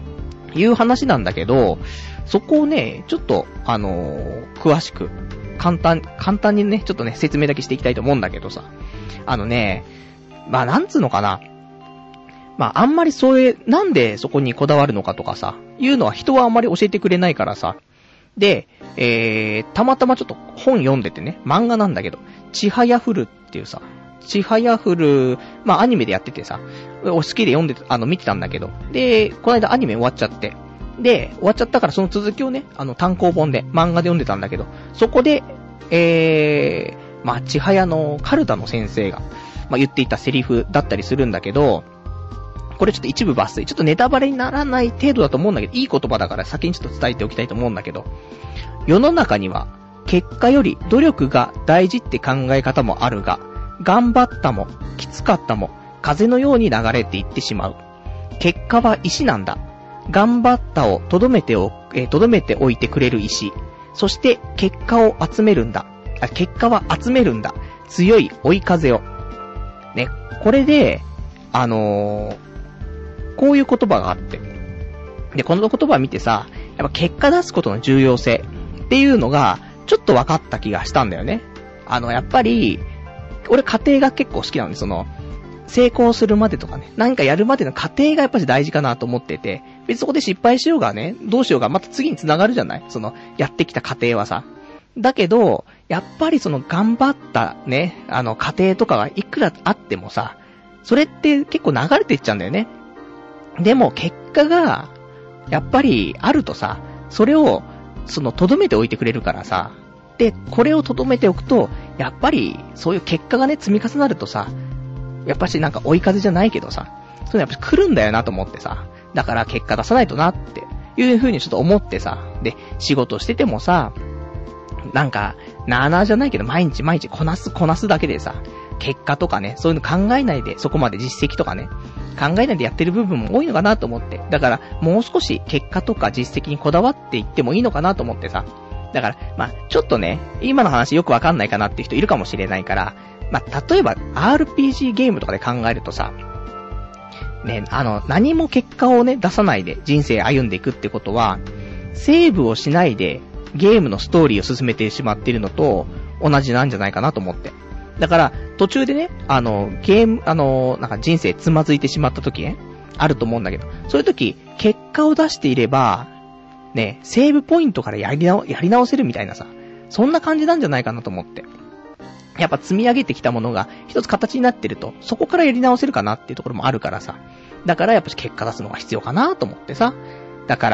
いう話なんだけど、そこをね、ちょっと、あのー、詳しく、簡単、簡単にね、ちょっとね、説明だけしていきたいと思うんだけどさ。あのね、まあ、なんつうのかな。まあ、あんまりそういう、なんでそこにこだわるのかとかさ、いうのは人はあんまり教えてくれないからさ。で、えー、たまたまちょっと本読んでてね、漫画なんだけど、ちはやふるっていうさ、ちはやふる、まあアニメでやっててさ、好きで読んで、あの見てたんだけど、で、この間アニメ終わっちゃって、で、終わっちゃったからその続きをね、あの単行本で、漫画で読んでたんだけど、そこで、えー、まあちはやのカルタの先生が、まあ言っていたセリフだったりするんだけど、これちょっと一部抜粋、ちょっとネタバレにならない程度だと思うんだけど、いい言葉だから先にちょっと伝えておきたいと思うんだけど、世の中には、結果より努力が大事って考え方もあるが、頑張ったも、きつかったも、風のように流れていってしまう。結果は石なんだ。頑張ったをとどめてお、えー、とどめておいてくれる石。そして結果を集めるんだ。あ、結果は集めるんだ。強い追い風を。ね、これで、あのー、こういう言葉があって。で、この言葉を見てさ、やっぱ結果出すことの重要性っていうのが、ちょっと分かった気がしたんだよね。あの、やっぱり、俺家庭が結構好きなので、その、成功するまでとかね、何かやるまでの過程がやっぱり大事かなと思ってて、別にそこで失敗しようがね、どうしようがまた次に繋がるじゃない？その、やってきた過程はさ。だけど、やっぱりその頑張ったね、あの過程とかがいくらあってもさ、それって結構流れていっちゃうんだよね。でも結果が、やっぱりあるとさ、それを、その、留めておいてくれるからさ、で、これを留めておくと、やっぱり、そういう結果がね、積み重なるとさ、やっぱしなんか追い風じゃないけどさ、そういうのやっぱり来るんだよなと思ってさ、だから結果出さないとなっていう風にちょっと思ってさ、で、仕事しててもさ、なんか、なーなーじゃないけど、毎日毎日こなすこなすだけでさ、結果とかね、そういうの考えないで、そこまで実績とかね、考えないでやってる部分も多いのかなと思って。だから、もう少し結果とか実績にこだわっていってもいいのかなと思ってさ。だから、まあちょっとね、今の話よくわかんないかなっていう人いるかもしれないから、まあ例えば アールピージー ゲームとかで考えるとさ、ね、あの、何も結果をね、出さないで人生歩んでいくってことは、セーブをしないでゲームのストーリーを進めてしまっているのと同じなんじゃないかなと思って。だから、途中でね、あの、ゲーム、あの、なんか人生つまずいてしまった時ね、あると思うんだけど、そういう時、結果を出していれば、ね、セーブポイントからやり直、やり直せるみたいなさ、そんな感じなんじゃないかなと思って。やっぱ積み上げてきたものが一つ形になってると、そこからやり直せるかなっていうところもあるからさ。だからやっぱ結果出すのが必要かなと思ってさ。だから、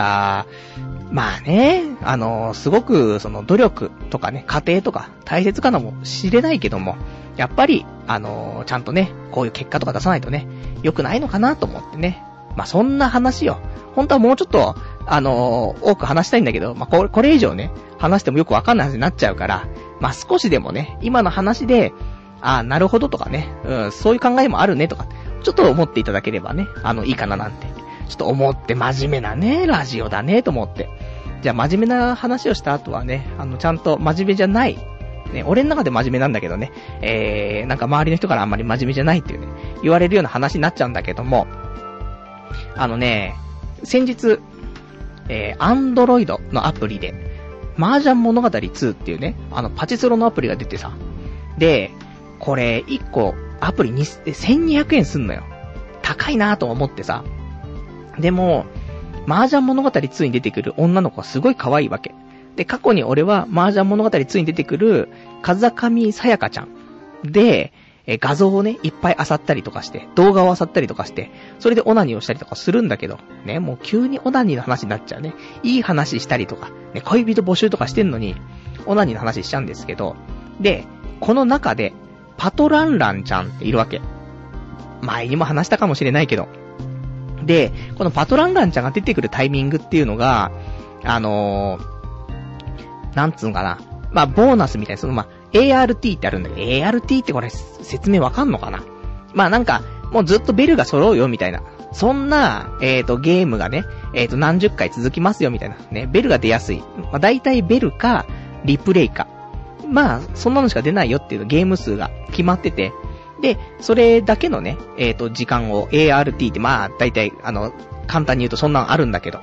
まあね、あの、すごくその努力とかね、過程とか大切かなもしれないけども、やっぱり、あの、ちゃんとね、こういう結果とか出さないとね、良くないのかなと思ってね。まあそんな話よ。本当はもうちょっと、あの、多く話したいんだけど、まあこれ、これ以上ね、話してもよくわかんない話になっちゃうから、まあ少しでもね、今の話で、ああ、なるほどとかね、うん、そういう考えもあるねとか、ちょっと思っていただければね、あの、いいかななんて。ちょっと思って真面目なね、ラジオだね、と思って。じゃあ真面目な話をした後はね、あの、ちゃんと真面目じゃない、ね、俺の中で真面目なんだけどね、えー、なんか周りの人からあんまり真面目じゃないっていうね、言われるような話になっちゃうんだけども、あのね、先日、えー、アンドロイドのアプリで、麻雀物語ツーっていうね、あの、パチスロのアプリが出てさ、で、これ、いっこ、アプリに、せんにひゃくえんすんのよ。高いなぁと思ってさ、でも、麻雀物語ツーに出てくる女の子はすごい可愛いわけ。で、過去に俺は麻雀物語ツーに出てくる風上さやかちゃんで、え画像をね、いっぱい漁ったりとかして、動画を漁ったりとかして、それでオナニーをしたりとかするんだけど、ね、もう急にオナニーの話になっちゃうね。いい話したりとか、ね、恋人募集とかしてんのに、オナニーの話しちゃうんですけど、で、この中で、パトランランちゃんっているわけ。前にも話したかもしれないけど、で、このパトランランちゃんが出てくるタイミングっていうのが、あのー、なんつうのかな。まあ、ボーナスみたいな、そのまあ、エーアールティー ってあるんだけど、エーアールティー ってこれ説明わかんのかな？まあなんか、もうずっとベルが揃うよみたいな。そんな、えっと、ゲームがね、えっと、何十回続きますよみたいな。ね、ベルが出やすい。まあ大体ベルか、リプレイか。まあ、そんなのしか出ないよっていうゲーム数が決まってて、で、それだけのね、えっと、時間を エーアールティー ってまあ、大体、あの、簡単に言うとそんなのあるんだけど。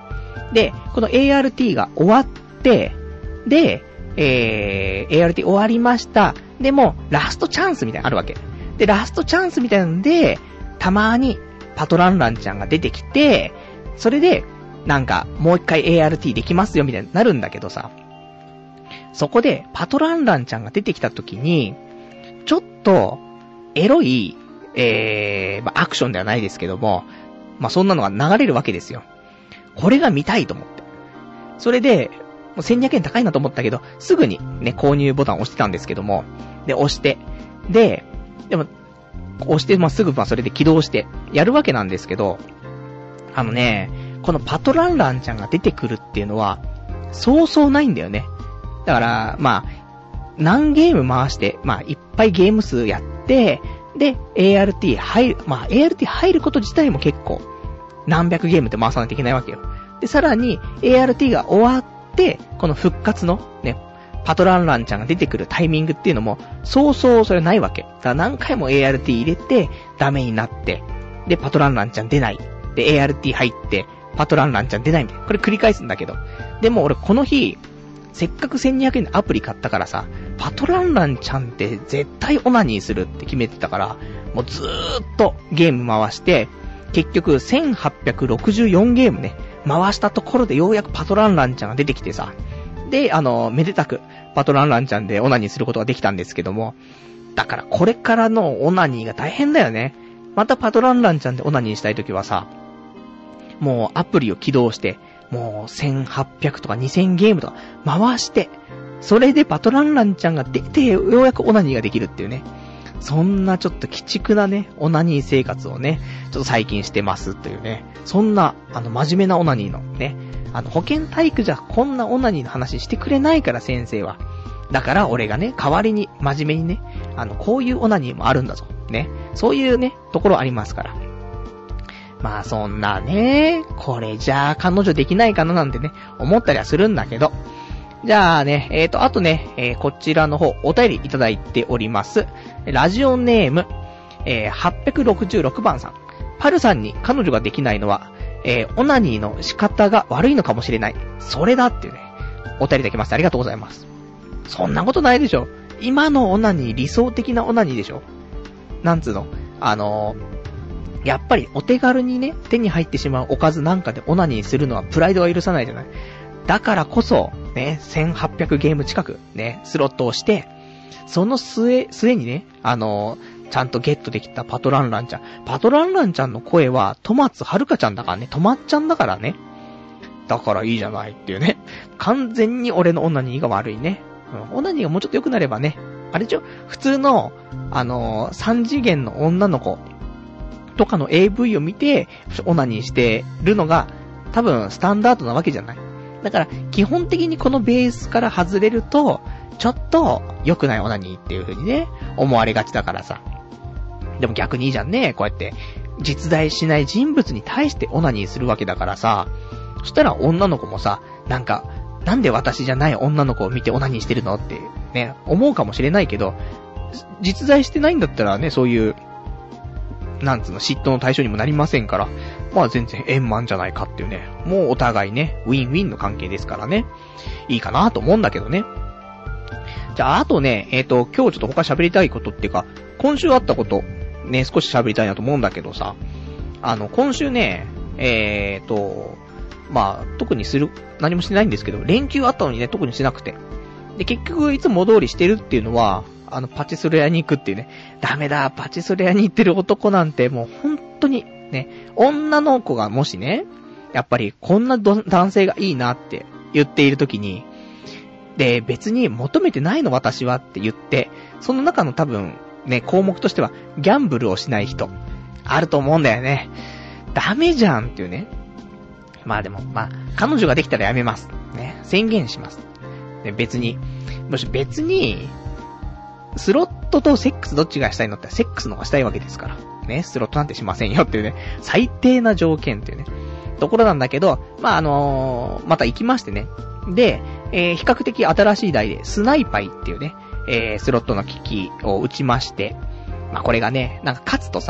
で、この エーアールティー が終わって、で、えー、エーアールティー 終わりました。でも、ラストチャンスみたいなのあるわけ。で、ラストチャンスみたいなんで、たまーにパトランランちゃんが出てきて、それで、なんか、もう一回 エーアールティー できますよみたいになるんだけどさ、そこで、パトランランちゃんが出てきた時に、ちょっと、エロい、えー、まあ、アクションではないですけども、まあ、そんなのが流れるわけですよ。これが見たいと思って。それで、もうせんにひゃくえん高いなと思ったけど、すぐにね、購入ボタンを押してたんですけども、で、押して、で、でも、押して、まあ、すぐ、まあ、それで起動して、やるわけなんですけど、あのね、このパトランランちゃんが出てくるっていうのは、そうそうないんだよね。だから、まあ、何ゲーム回して、まあ、いっぱいゲーム数やって、で、エーアールティー 入る、まあ、エーアールティー 入ること自体も結構、何百ゲームって回さないといけないわけよ。で、さらに、エーアールティー が終わって、この復活の、ね、パトランランちゃんが出てくるタイミングっていうのも、そうそうそれないわけ。だから何回も エーアールティー 入れて、ダメになって、で、パトランランちゃん出ない。で、エーアールティー 入って、パトランランちゃん出ないみたいな。これ繰り返すんだけど。でも俺この日、せっかくせんにひゃくえんでアプリ買ったからさ、パトランランちゃんって絶対オナニーするって決めてたから、もうずーっとゲーム回して、結局せんはっぴゃくろくじゅうよんゲームね、回したところでようやくパトランランちゃんが出てきてさ、で、あの、めでたくパトランランちゃんでオナニーすることができたんですけども、だからこれからのオナニーが大変だよね。またパトランランちゃんでオナニーしたいときはさ、もうアプリを起動して、もうせんはっぴゃくとかにせんゲームとか回して、それでパトランランちゃんが出てようやくオナニーができるっていうね。そんなちょっと鬼畜なね、オナニー生活をね、ちょっと最近してますというね。そんな、あの、真面目なオナニーのね、あの、保健体育じゃこんなオナニーの話してくれないから先生は。だから俺がね、代わりに真面目にね、あの、こういうオナニーもあるんだぞ。ね。そういうね、ところありますから。まあそんなね、これじゃあ彼女できないかななんてね、思ったりはするんだけど。じゃあね、えーと、あとね、えー、こちらの方、お便りいただいております。ラジオネーム、えー、はっぴゃくろくじゅうろくばんさん。パルさんに彼女ができないのは、えー、オナニーの仕方が悪いのかもしれない。それだっていうね、お便りいただきました。ありがとうございます。そんなことないでしょ。今のオナニー、理想的なオナニーでしょ。なんつうのあのー、やっぱりお手軽にね、手に入ってしまうおかずなんかでオナニーするのはプライドは許さないじゃない。だからこそ、ね、せんはっぴゃくゲーム近く、ね、スロットをして、その末、末にね、あのー、ちゃんとゲットできたパトランランちゃん。パトランランちゃんの声は、トマツはるかちゃんだからね、トマッちゃんだからね。だからいいじゃないっていうね。完全に俺のオナニーが悪いね。うん、オナニーがもうちょっと良くなればね、あれでしょ、普通の、あのー、三次元の女の子とかの エーブイ を見て、オナニーしてるのが、多分スタンダードなわけじゃない。だから、基本的にこのベースから外れると、ちょっと良くないオナニーっていう風にね、思われがちだからさ。でも逆にいいじゃんね、こうやって、実在しない人物に対してオナニーするわけだからさ、そしたら女の子もさ、なんか、なんで私じゃない女の子を見てオナニーしてるのってね、思うかもしれないけど、実在してないんだったらね、そういう、なんつうの、嫉妬の対象にもなりませんから、まあ全然円満じゃないかっていうね、もうお互いね、ウィンウィンの関係ですからね、いいかなと思うんだけどね。じゃあ、あとね、えっと、今日ちょっと他喋りたいことっていうか、今週あったこと、ね、少し喋りたいなと思うんだけどさ、あの、今週ね、えーと、まあ、特にする、何もしてないんですけど、連休あったのにね、特にしなくて。で、結局、いつも通りしてるっていうのは、あの、パチスロ屋に行くっていうね、ダメだ、パチスロ屋に行ってる男なんて、もう本当に、ね、女の子がもしね、やっぱり、こんなど男性がいいなって言っているときに、で、別に求めてないの私はって言って、その中の多分、ね、項目としては、ギャンブルをしない人、あると思うんだよね。ダメじゃんっていうね。まあでも、まあ、彼女ができたらやめます。ね、宣言します。で、別に、もし別に、スロットとセックスどっちがしたいのってセックスの方がしたいわけですから。ね、スロットなんてしませんよっていうね、最低な条件っていうね、ところなんだけど、まああのー、また行きましてね。で、えー、比較的新しい台で、スナイパイっていうね、えー、スロットの機器を打ちまして、まあこれがね、なんか勝つとさ、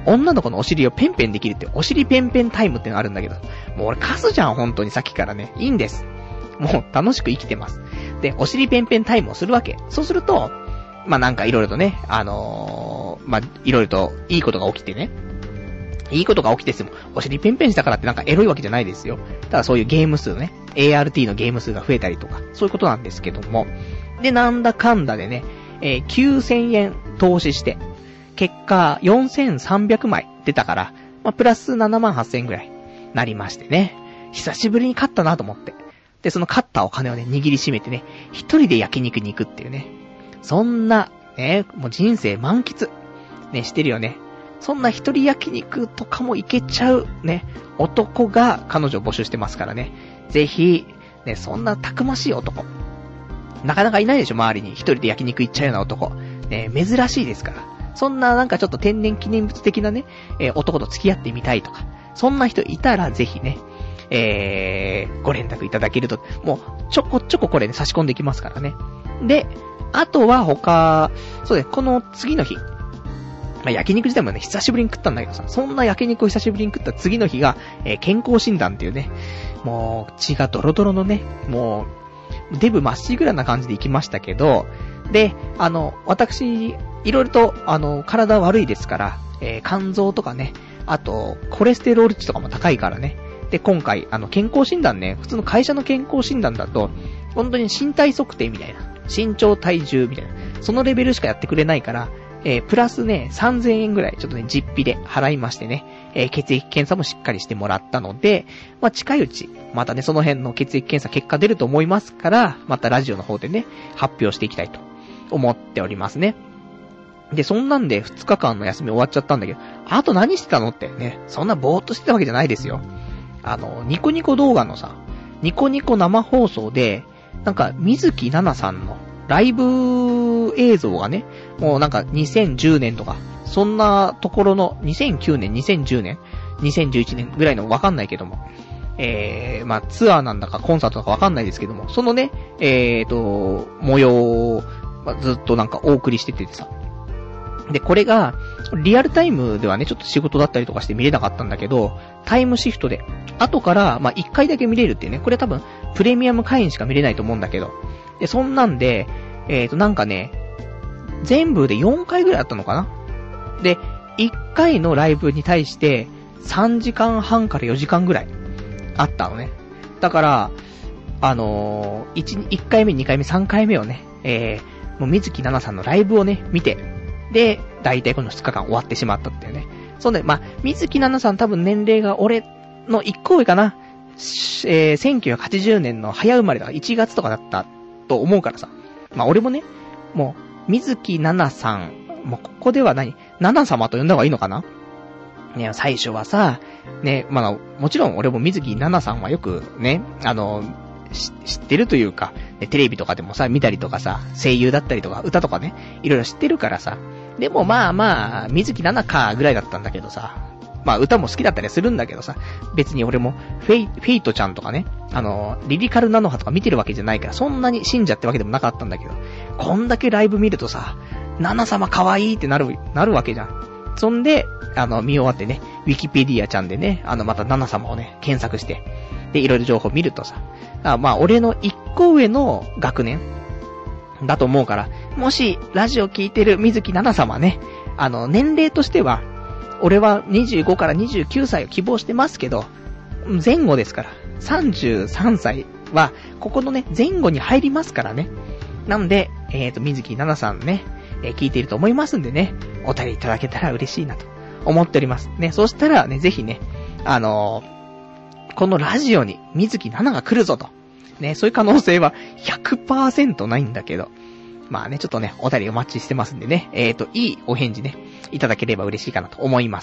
女の子のお尻をペンペンできるって、お尻ペンペンタイムってのがあるんだけど、もう俺カスじゃん、本当にさっきからね。いいんです。もう楽しく生きてます。で、お尻ペンペンタイムをするわけ。そうすると、まあ、なんかいろいろとね、あのー、まあ、いろいろといいことが起きてね。いいことが起きてても、お尻ペンペンしたからってなんかエロいわけじゃないですよ。ただそういうゲーム数ね、エーアールティー のゲーム数が増えたりとか、そういうことなんですけども。で、なんだかんだでね、えー、きゅうせんえん投資して、結果よんせんさんびゃくまい出たから、まあ、プラスななまんはっせんえんぐらいなりましてね。久しぶりに勝ったなと思って。で、その勝ったお金をね、握りしめてね、一人で焼肉に行くっていうね。そんな、ね、もう人生満喫、ね、してるよね。そんな一人焼肉とかもいけちゃう、ね、男が彼女を募集してますからね。ぜひ、ね、そんなたくましい男。なかなかいないでしょ、周りに。一人で焼肉行っちゃうような男。ね、珍しいですから。そんななんかちょっと天然記念物的なね、えー、男と付き合ってみたいとか。そんな人いたらぜひね、えー、ご連絡いただけると、もう、ちょこちょここれね、差し込んできますからね。で、あとは他、そうです、この次の日。まあ、焼肉自体もね、久しぶりに食ったんだけどさ、そんな焼肉を久しぶりに食った次の日が、えー、健康診断っていうね、もう、血がドロドロのね、もう、デブまっしぐらな感じで行きましたけど、で、あの、私、いろいろと、あの、体悪いですから、えー、肝臓とかね、あと、コレステロール値とかも高いからね、で、今回、あの、健康診断ね、普通の会社の健康診断だと、本当に身体測定みたいな、身長体重みたいな、そのレベルしかやってくれないから、えー、プラスね、さんぜんえんぐらい、ちょっとね、実費で払いましてね、えー、血液検査もしっかりしてもらったので、まあ、近いうち、またね、その辺の血液検査結果出ると思いますから、またラジオの方でね、発表していきたいと思っておりますね。で、そんなんでふつかかんの休み終わっちゃったんだけど、あと何してたのってね、そんなぼーっとしてたわけじゃないですよ。あの、ニコニコ動画のさ、ニコニコ生放送で、なんか、水木奈々さんのライブ映像がね、もうなんかにせんじゅうねんとか、そんなところの、にせんきゅうねん、にせんじゅうねん、にせんじゅういちねんぐらいのわかんないけども、えー、まあ、ツアーなんだかコンサートとかわかんないですけども、そのね、えーと、模様を、まあ、ずっとなんかお送りしててさ。で、これが、リアルタイムではね、ちょっと仕事だったりとかして見れなかったんだけど、タイムシフトで、後から、まあ、いっかいだけ見れるっていうね、これ多分、プレミアム会員しか見れないと思うんだけど、で、そんなんで、えーと、なんかね、全部でよんかいぐらいあったのかな？で、いっかいのライブに対して、さんじかんはんからよじかんぐらい、あったのね。だから、あのー、いち、いっかいめ、にかいめ、さんかいめをね、えー、もう水木奈々さんのライブをね、見て、で、だいたいこのふつかかん終わってしまったっていうね。そんで、まあ、水木奈々さん多分年齢が俺のいっこ上かな。えー、せんきゅうひゃくはちじゅうねんの早生まれだからいちがつとかだったと思うからさ。まあ、俺もね、もう、水木奈々さん、もうここでは何奈々様と呼んだ方がいいのかなね、最初はさ、ね、まあ、もちろん俺も水木奈々さんはよくね、あの、知ってるというか、ね、テレビとかでもさ、見たりとかさ、声優だったりとか、歌とかね、いろいろ知ってるからさ。でもまあまあ、水木奈々かぐらいだったんだけどさ、まあ歌も好きだったりするんだけどさ、別に俺もフェイ、フェイトちゃんとかね、あの、リリカルナノハとか見てるわけじゃないから、そんなに信者ってわけでもなかったんだけど、こんだけライブ見るとさ、ナナ様可愛いってなる、なるわけじゃん。そんで、あの、見終わってね、ウィキペディアちゃんでね、あの、またナナ様をね、検索して、で、いろいろ情報見るとさ、あまあ、俺の一個上の学年だと思うから、もし、ラジオ聞いてる水木奈々様ね、あの、年齢としては、俺はにじゅうごからにじゅうきゅうさいを希望してますけど、前後ですから、さんじゅうさんさいは、ここのね、前後に入りますからね。なんで、えっと、水木奈々さんね、えー、聞いていると思いますんでね、お便りいただけたら嬉しいなと思っております。ね、そしたらね、ぜひね、あのー、このラジオに水木奈々が来るぞと。ね、そういう可能性は ひゃくパーセント ないんだけど、まあね、ちょっとね、お便りお待ちしてますんでね、えっと、いいお返事ね、いただければ嬉しいかなと思います。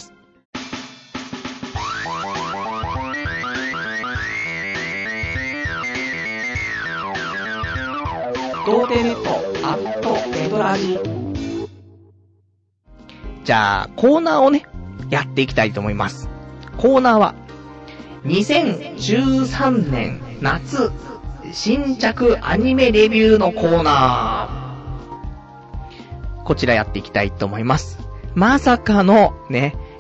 童貞ネットアットネトラジ。じゃあ、コーナーをね、やっていきたいと思います。コーナーは、にせんじゅうさんねん夏、新着アニメレビューのコーナー。こちらやっていきたいと思います。まさかの、ね、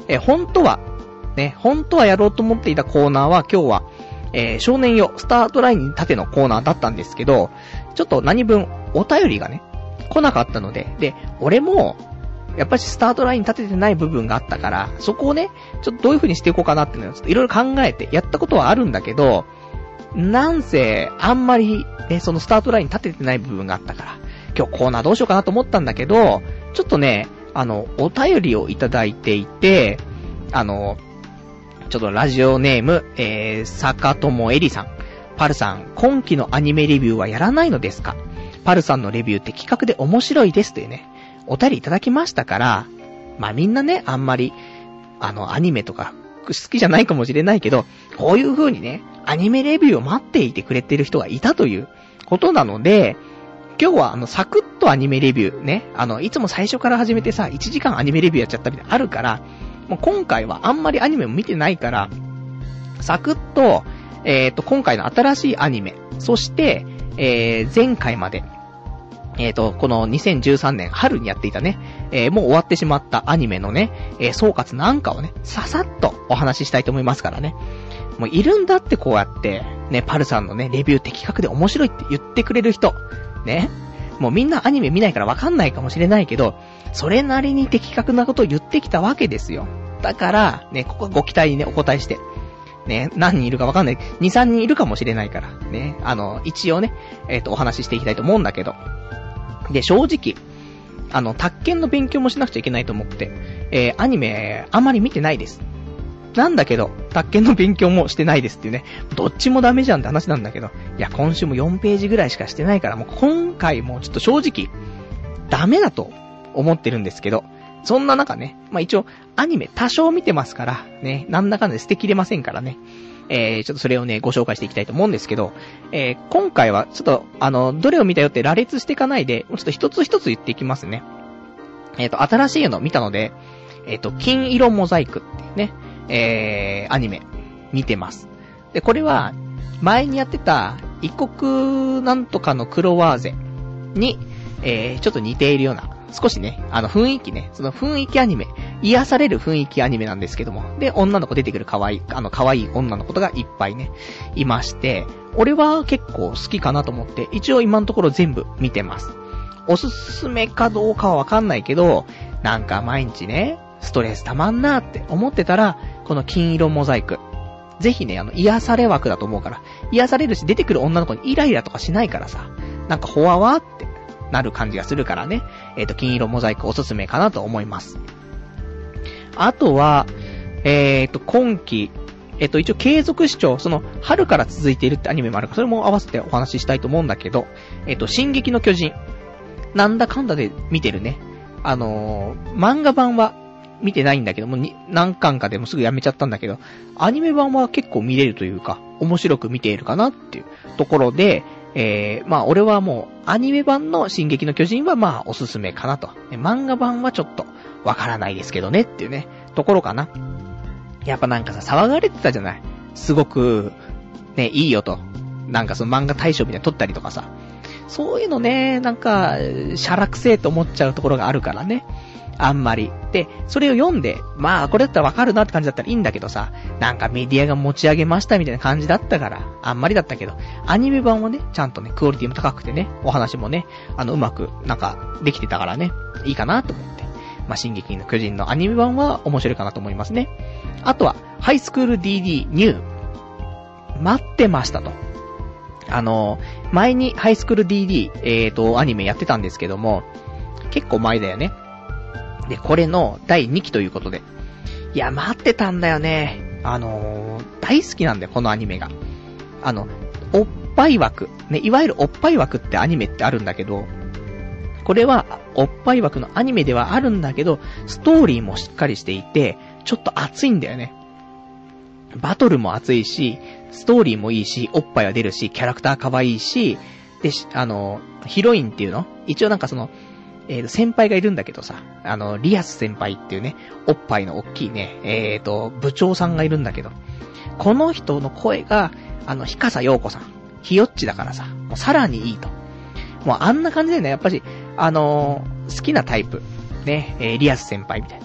えー、本当は、ね、本当はやろうと思っていたコーナーは今日は、えー、少年よ、スタートラインに立てのコーナーだったんですけど、ちょっと何分お便りがね、来なかったので、で、俺も、やっぱりスタートラインに立ててない部分があったから、そこをね、ちょっとどういう風にしていこうかなっていうのをちょっといろいろ考えてやったことはあるんだけど、なんせ、あんまり、ね、そのスタートラインに立ててない部分があったから、今日コーナーどうしようかなと思ったんだけど、ちょっとね、あの、お便りをいただいていて、あの、ちょっとラジオネーム、えー、坂友えりさん。パルさん、今期のアニメレビューはやらないのですか？パルさんのレビューって企画で面白いですというね、お便りいただきましたから、まあみんなね、あんまり、あの、アニメとか好きじゃないかもしれないけど、こういう風にね、アニメレビューを待っていてくれてる人がいたということなので、今日はあの、サクッとアニメレビューね、あの、いつも最初から始めてさ、いちじかんアニメレビューやっちゃったみたいなあるから、もう今回はあんまりアニメも見てないから、サクッと、えっと、今回の新しいアニメ、そして、えー、前回まで、えっと、このにせんじゅうさんねん春にやっていたね、えー、もう終わってしまったアニメのね、えー、総括なんかをね、ささっとお話ししたいと思いますからね。もういるんだってこうやって、ね、パルさんのね、レビュー的確で面白いって言ってくれる人、ね。もうみんなアニメ見ないからわかんないかもしれないけど、それなりに的確なことを言ってきたわけですよ。だから、ね、ここはご期待にね、お答えして。ね、何人いるかわかんない。に、さんにんいるかもしれないから。ね、あの、一応ね、えっと、お話ししていきたいと思うんだけど。で、正直、あの、宅建の勉強もしなくちゃいけないと思って、えー、アニメ、あんまり見てないです。なんだけど、宅建の勉強もしてないですっていうね。どっちもダメじゃんって話なんだけど。いや、今週もよんページぐらいしかしてないから、もう今回もちょっと正直、ダメだと思ってるんですけど、そんな中ね、まあ一応、アニメ多少見てますから、ね、なんだかんだで捨てきれませんからね。えー、ちょっとそれをね、ご紹介していきたいと思うんですけど、えー、今回は、ちょっと、あの、どれを見たよって羅列していかないで、ちょっと一つ一つ言っていきますね。えっと、新しいのを見たので、えっと、金色モザイクっていうね、えー、アニメ、見てます。で、これは、前にやってた、異国なんとかのクロワーゼに、えー、ちょっと似ているような、少しね、あの雰囲気ね、その雰囲気アニメ、癒される雰囲気アニメなんですけども、で、女の子出てくる可愛い、あの可愛い女の子がいっぱいね、いまして、俺は結構好きかなと思って、一応今のところ全部見てます。おすすめかどうかはわかんないけど、なんか毎日ね、ストレスたまんなーって思ってたら、この金色モザイク。ぜひね、あの、癒され枠だと思うから、癒されるし出てくる女の子にイライラとかしないからさ、なんかほわわーってなる感じがするからね、えっと、金色モザイクおすすめかなと思います。あとは、えっと、今期、えっと、一応継続視聴、その、春から続いているってアニメもあるから、それも合わせてお話ししたいと思うんだけど、えっと、進撃の巨人。なんだかんだで見てるね。あのー、漫画版は見てないんだけども、に何巻かでもすぐやめちゃったんだけど、アニメ版は結構見れるというか、面白く見ているかなっていうところで、えー、まあ俺はもう、アニメ版の進撃の巨人はまあおすすめかなと。漫画版はちょっとわからないですけどねっていうね、ところかな。やっぱなんかさ、騒がれてたじゃない。すごく、ね、いいよと。なんかその漫画大賞みたいなの撮ったりとかさ。そういうのね、なんか、しゃらくせえと思っちゃうところがあるからね。あんまり。で、それを読んで、まあ、これだったらわかるなって感じだったらいいんだけどさ、なんかメディアが持ち上げましたみたいな感じだったから、あんまりだったけど、アニメ版はね、ちゃんとね、クオリティも高くてね、お話もね、あの、うまく、なんか、できてたからね、いいかなと思って。まあ、進撃の巨人のアニメ版は面白いかなと思いますね。あとは、ハイスクール ディーディー ニュー。待ってましたと。あの、前にハイスクール ディーディー、えーと、アニメやってたんですけども、結構前だよね。で、これのだいにきということで。いや、待ってたんだよね。あのー、大好きなんだよ、このアニメが。あの、おっぱい枠。ね、いわゆるおっぱい枠ってアニメってあるんだけど、これは、おっぱい枠のアニメではあるんだけど、ストーリーもしっかりしていて、ちょっと熱いんだよね。バトルも熱いし、ストーリーもいいし、おっぱいは出るし、キャラクター可愛いし、で、あの、ヒロインっていうの一応なんかその、えーと、先輩がいるんだけどさ、あの、リアス先輩っていうね、おっぱいの大きいね、えーと、部長さんがいるんだけど、この人の声が、あの、ひかさようこさん、ひよっちだからさ、もうさらにいいと。もうあんな感じでね、やっぱし、あのー、好きなタイプ、ね、えー、リアス先輩みたいな。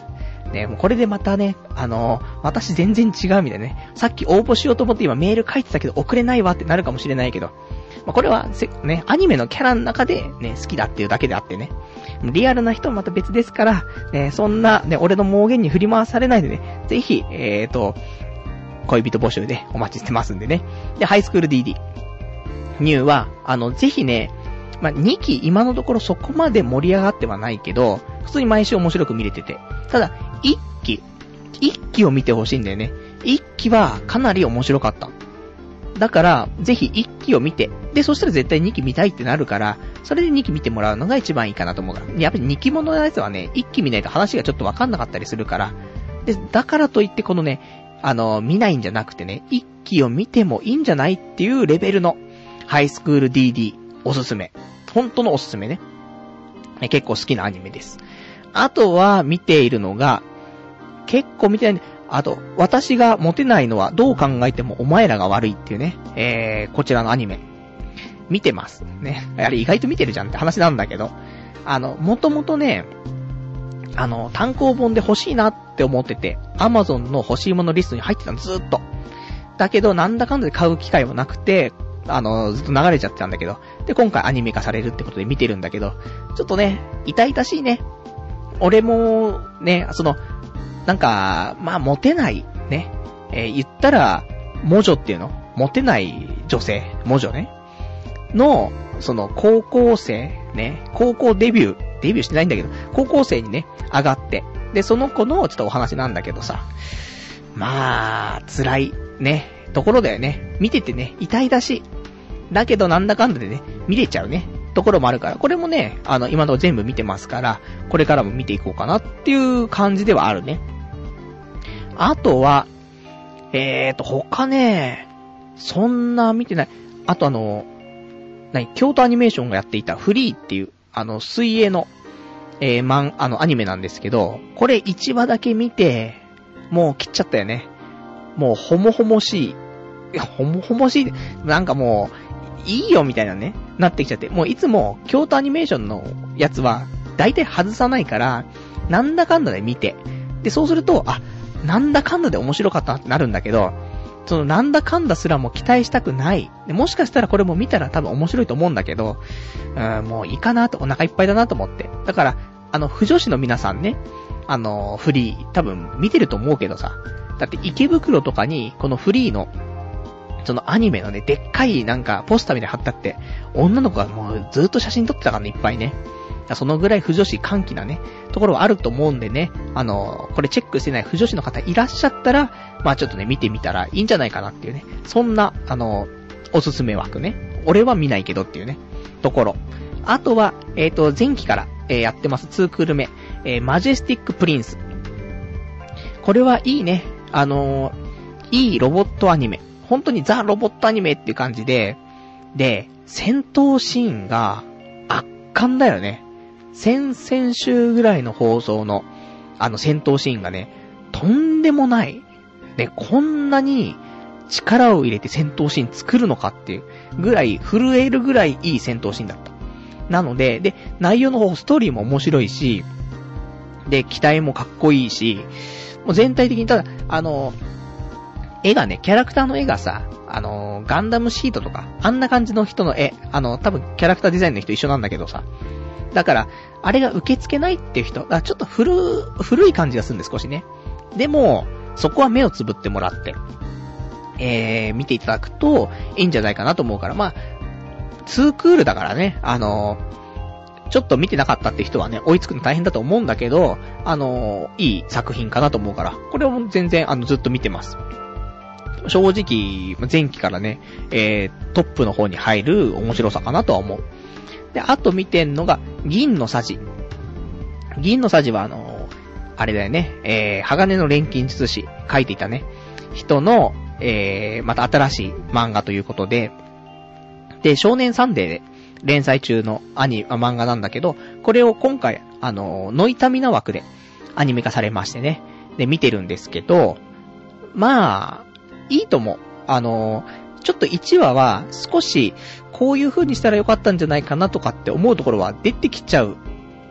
ね、もうこれでまたね、あのー、私全然違うみたいなね。さっき応募しようと思って今メール書いてたけど送れないわってなるかもしれないけど、まあ、これはせ、ね、アニメのキャラの中でね、好きだっていうだけであってね。リアルな人はまた別ですから、ね、そんなね、俺の妄言に振り回されないでね、ぜひ、えーと、恋人募集でお待ちしてますんでね。で、ハイスクール ディーディー。ニューは、あの、ぜひね、まあ、にき今のところそこまで盛り上がってはないけど、普通に毎週面白く見れてて。ただ、いっき、いっきを見てほしいんだよね。いっきはかなり面白かった。だから、ぜひいっきを見て、で、そしたら絶対にき見たいってなるから、それでにき見てもらうのが一番いいかなと思うから。やっぱりにきもののやつはね、いっき見ないと話がちょっとわかんなかったりするから。で、だからといってこのね、あの、見ないんじゃなくてね、いっきを見てもいいんじゃないっていうレベルの、ハイスクール ディーディー、おすすめ。本当のおすすめね。結構好きなアニメです。あとは見ているのが、結構見てない、あと、私がモテないのはどう考えてもお前らが悪いっていうね、えー、こちらのアニメ。見てます。ね。あれ意外と見てるじゃんって話なんだけど、あの、もともとね、あの、単行本で欲しいなって思ってて、Amazon の欲しいものリストに入ってたの、ずーっと。だけど、なんだかんだで買う機会もなくて、あの、ずっと流れちゃってたんだけど、で、今回アニメ化されるってことで見てるんだけど、ちょっとね、痛々しいね。俺も、ね、その、なんか、まあ、モテない、ね。えー、言ったら、魔女っていうの？モテない女性、魔女ね。の、その、高校生、ね。高校デビュー、デビューしてないんだけど、高校生にね、上がって。で、その子のちょっとお話なんだけどさ。まあ、辛い、ね。ところだよね。見ててね、痛々しい。だけどなんだかんだでね、見れちゃうね。ところもあるから、これもね、あの、今のところ全部見てますから、これからも見ていこうかなっていう感じではあるね。あとは、えーと、他ね、そんな見てない。あとあの、何、京都アニメーションがやっていたフリーっていう、あの、水泳の、えー、マン、あの、アニメなんですけど、これいちわだけ見て、もう切っちゃったよね。もう、ほもほもしい。いや、ほもほもしい。なんかもう、いいよみたいなね、なってきちゃって。もういつも、京都アニメーションのやつは、大体外さないから、なんだかんだで見て。で、そうすると、あ、なんだかんだで面白かったなってなるんだけど、そのなんだかんだすらも期待したくない。でもしかしたらこれも見たら多分面白いと思うんだけど、うーん、もういいかなと、お腹いっぱいだなと思って。だから、あの、不女子の皆さんね、あの、フリー、多分見てると思うけどさ、だって池袋とかに、このフリーの、そのアニメのね、でっかいなんかポスターみたいに貼ってあって、女の子がもうずっと写真撮ってたからね、いっぱいね。そのぐらい不女子歓喜なね、ところはあると思うんでね、あの、これチェックしてない不女子の方いらっしゃったら、まあちょっとね、見てみたらいいんじゃないかなっていうね、そんな、あの、おすすめ枠ね。俺は見ないけどっていうね、ところ。あとは、えっと、前期から、えー、やってます、にクール目、えー、マジェスティックプリンス。これはいいね。あのー、いいロボットアニメ。本当にザ・ロボットアニメっていう感じで、で、戦闘シーンが圧巻だよね。先々週ぐらいの放送の、あの戦闘シーンがね、とんでもない。で、こんなに力を入れて戦闘シーン作るのかっていうぐらい、震えるぐらいいい戦闘シーンだった。なので、で、内容の方、ストーリーも面白いし、で、機体もかっこいいし、もう全体的に、ただ、あの、絵がね、キャラクターの絵がさ、あの、ガンダムシートとか、あんな感じの人の絵、あの、多分キャラクターデザインの人一緒なんだけどさ、だから、あれが受け付けないっていう人、だからちょっと古、古い感じがするんです、少しね。でも、そこは目をつぶってもらって、えー、見ていただくと、いいんじゃないかなと思うから、まあ、にクールだからね、あのー、ちょっと見てなかったって人はね、追いつくの大変だと思うんだけど、あのー、いい作品かなと思うから、これを全然、あの、ずっと見てます。正直、前期からね、えー、トップの方に入る面白さかなとは思う。で、あと見てんのが、銀のさじ。銀のさじは、あのー、あれだよね、えー、鋼の錬金術師、書いていたね、人の、えー、また新しい漫画ということで、で、少年サンデーで連載中のアニ、漫画なんだけど、これを今回、あのー、ノイタミナ枠でアニメ化されましてね、で、見てるんですけど、まあ、いいと思う。あのー、ちょっといちわは少しこういう風にしたらよかったんじゃないかなとかって思うところは出てきちゃう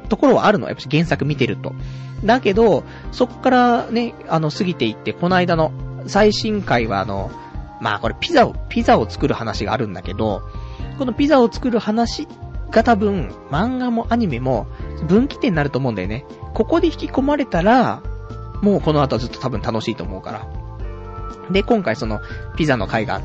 ところはあるの。やっぱり原作見てると。だけど、そっからね、あの、過ぎていって、この間の最新回はあの、まあこれピザを、ピザを作る話があるんだけど、このピザを作る話が多分、漫画もアニメも分岐点になると思うんだよね。ここで引き込まれたら、もうこの後はずっと多分楽しいと思うから。で、今回その、ピザの回があって、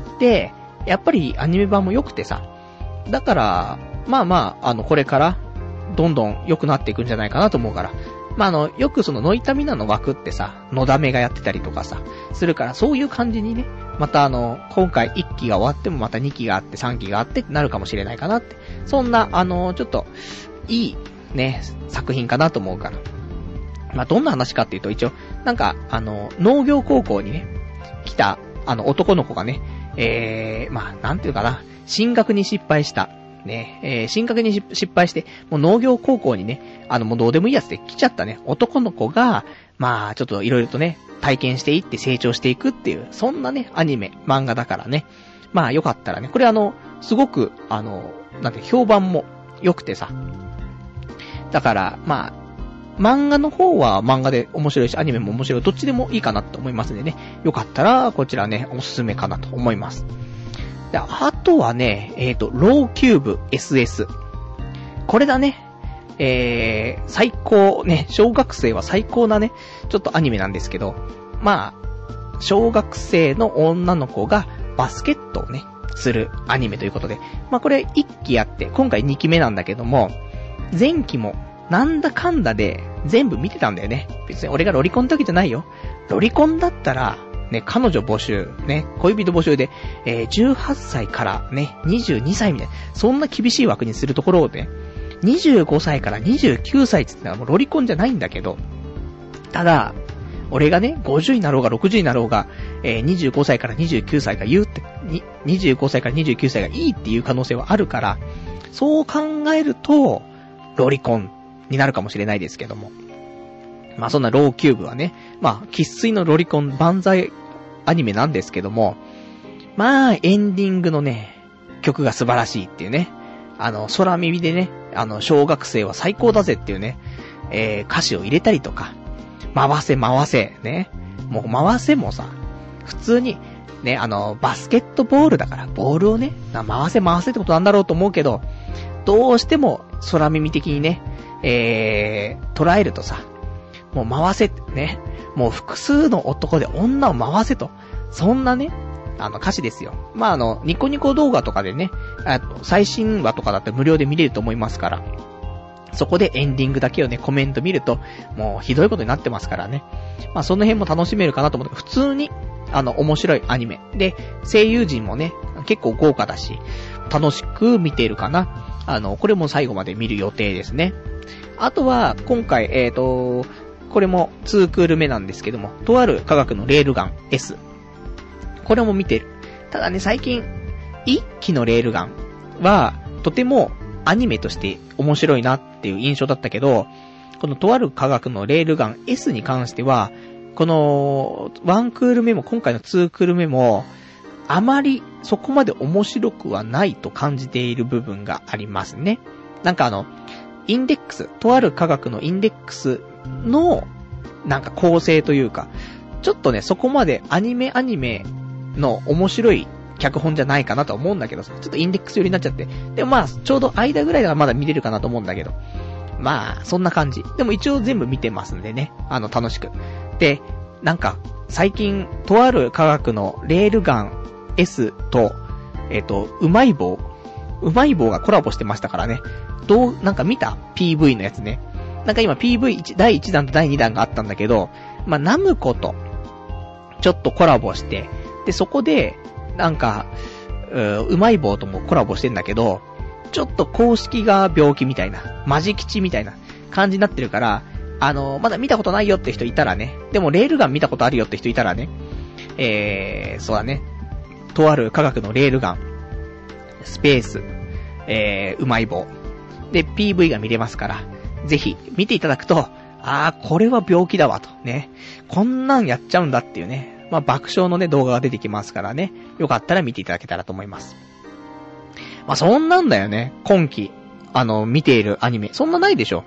やっぱりアニメ版も良くてさ、だから、まあまあ、あの、これから、どんどん良くなっていくんじゃないかなと思うから。まあ、あの、よくそのノイタミナの枠ってさ、のだめがやってたりとかさ、するから、そういう感じにね、またあの、今回いっきが終わってもまたにきがあってさんきがあってってなるかもしれないかなって。そんな、あの、ちょっと、いい、ね、作品かなと思うから。まあ、どんな話かっていうと、一応、なんか、あの、農業高校にね、来た、あの、男の子がね、えー、まあ、なんていうかな、進学に失敗した。ね、えー、進学に失敗して、もう農業高校にね、あの、もうどうでもいいやつで来ちゃったね、男の子が、まあ、ちょっといろいろとね、体験していって成長していくっていう、そんなね、アニメ、漫画だからね。まあ、よかったらね、これあの、すごく、あの、なんて、評判も良くてさ。だから、まあ、漫画の方は漫画で面白いし、アニメも面白い。どっちでもいいかなと思いますんでね。よかったら、こちらね、おすすめかなと思います。で、あとはね、えっと、ローキューブ エスエス。これだね。えー、最高ね、小学生は最高なね、ちょっとアニメなんですけど、まあ、小学生の女の子がバスケットをね、するアニメということで、まあこれいっきやって、今回にきめなんだけども、前期もなんだかんだで全部見てたんだよね。別に俺がロリコンだけじゃないよ。ロリコンだったら、ね、彼女募集、ね、恋人募集で、えー、じゅうはっさいからね、にじゅうにさいみたいな、そんな厳しい枠にするところをね、にじゅうごさいからにじゅうきゅうさいって言ったらもうロリコンじゃないんだけど、ただ、俺がね、ごじゅうになろうがろくじゅうになろうが、えー、にじゅうごさいからにじゅうきゅうさいが言うって、に、にじゅうごさいからにじゅうきゅうさいがいいっていう可能性はあるから、そう考えると、ロリコンになるかもしれないですけども。まあそんなローキューブはね、まあ、喫水のロリコン万歳アニメなんですけども、まあ、エンディングのね、曲が素晴らしいっていうね、あの、空耳でね、あの、小学生は最高だぜっていうね、えー、歌詞を入れたりとか、回せ回せ、ね、もう回せもさ、普通に、ね、あの、バスケットボールだから、ボールをね、回せ回せってことなんだろうと思うけど、どうしても空耳的にね、えー、捉えるとさ、もう回せってね、もう複数の男で女を回せと、そんなね、あの歌詞ですよ。まあ、あの、ニコニコ動画とかでね、あと最新話とかだって無料で見れると思いますから、そこでエンディングだけをね、コメント見ると、もうひどいことになってますからね。まあ、その辺も楽しめるかなと思って、普通に、あの、面白いアニメ。で、声優陣もね、結構豪華だし、楽しく見ているかな。あの、これも最後まで見る予定ですね。あとは、今回、えっと、これもにクール目なんですけども、とある科学のレールガン S。これも見てる。ただね、最近、いっきのレールガンは、とてもアニメとして面白いなっていう印象だったけど、このとある科学のレールガン S に関しては、このいちクール目も今回のにクール目も、あまりそこまで面白くはないと感じている部分がありますね。なんかあの、インデックス、とある科学のインデックスの、なんか構成というか、ちょっとね、そこまでアニメアニメの面白い脚本じゃないかなと思うんだけど、ちょっとインデックス寄りになっちゃって。でもまあ、ちょうど間ぐらいならまだ見れるかなと思うんだけど。まあ、そんな感じ。でも一応全部見てますんでね。あの、楽しく。で、なんか、最近、とある科学のレールガン S と、えっと、うまい棒。うまい棒がコラボしてましたからね。どう、なんか見た ピーブイ のやつね。なんか今 ピーブイだいいちだんとだいにだんがあったんだけど、まあ、ナムコと、ちょっとコラボして、で、そこで、なんか、う, うまい棒ともコラボしてんだけど、ちょっと公式が病気みたいな、マジ吉みたいな感じになってるから、あの、まだ見たことないよって人いたらね、でもレールガン見たことあるよって人いたらね、えー、そうだね、とある科学のレールガン、スペース、えー、うまい棒、で、ピーブイ が見れますから、ぜひ見ていただくと、あー、これは病気だわと、ね、こんなんやっちゃうんだっていうね、まあ、爆笑のね、動画が出てきますからね、よかったら見ていただけたらと思います。まあ、そんなんだよね、今期、あの、見ているアニメ。そんなないでしょ。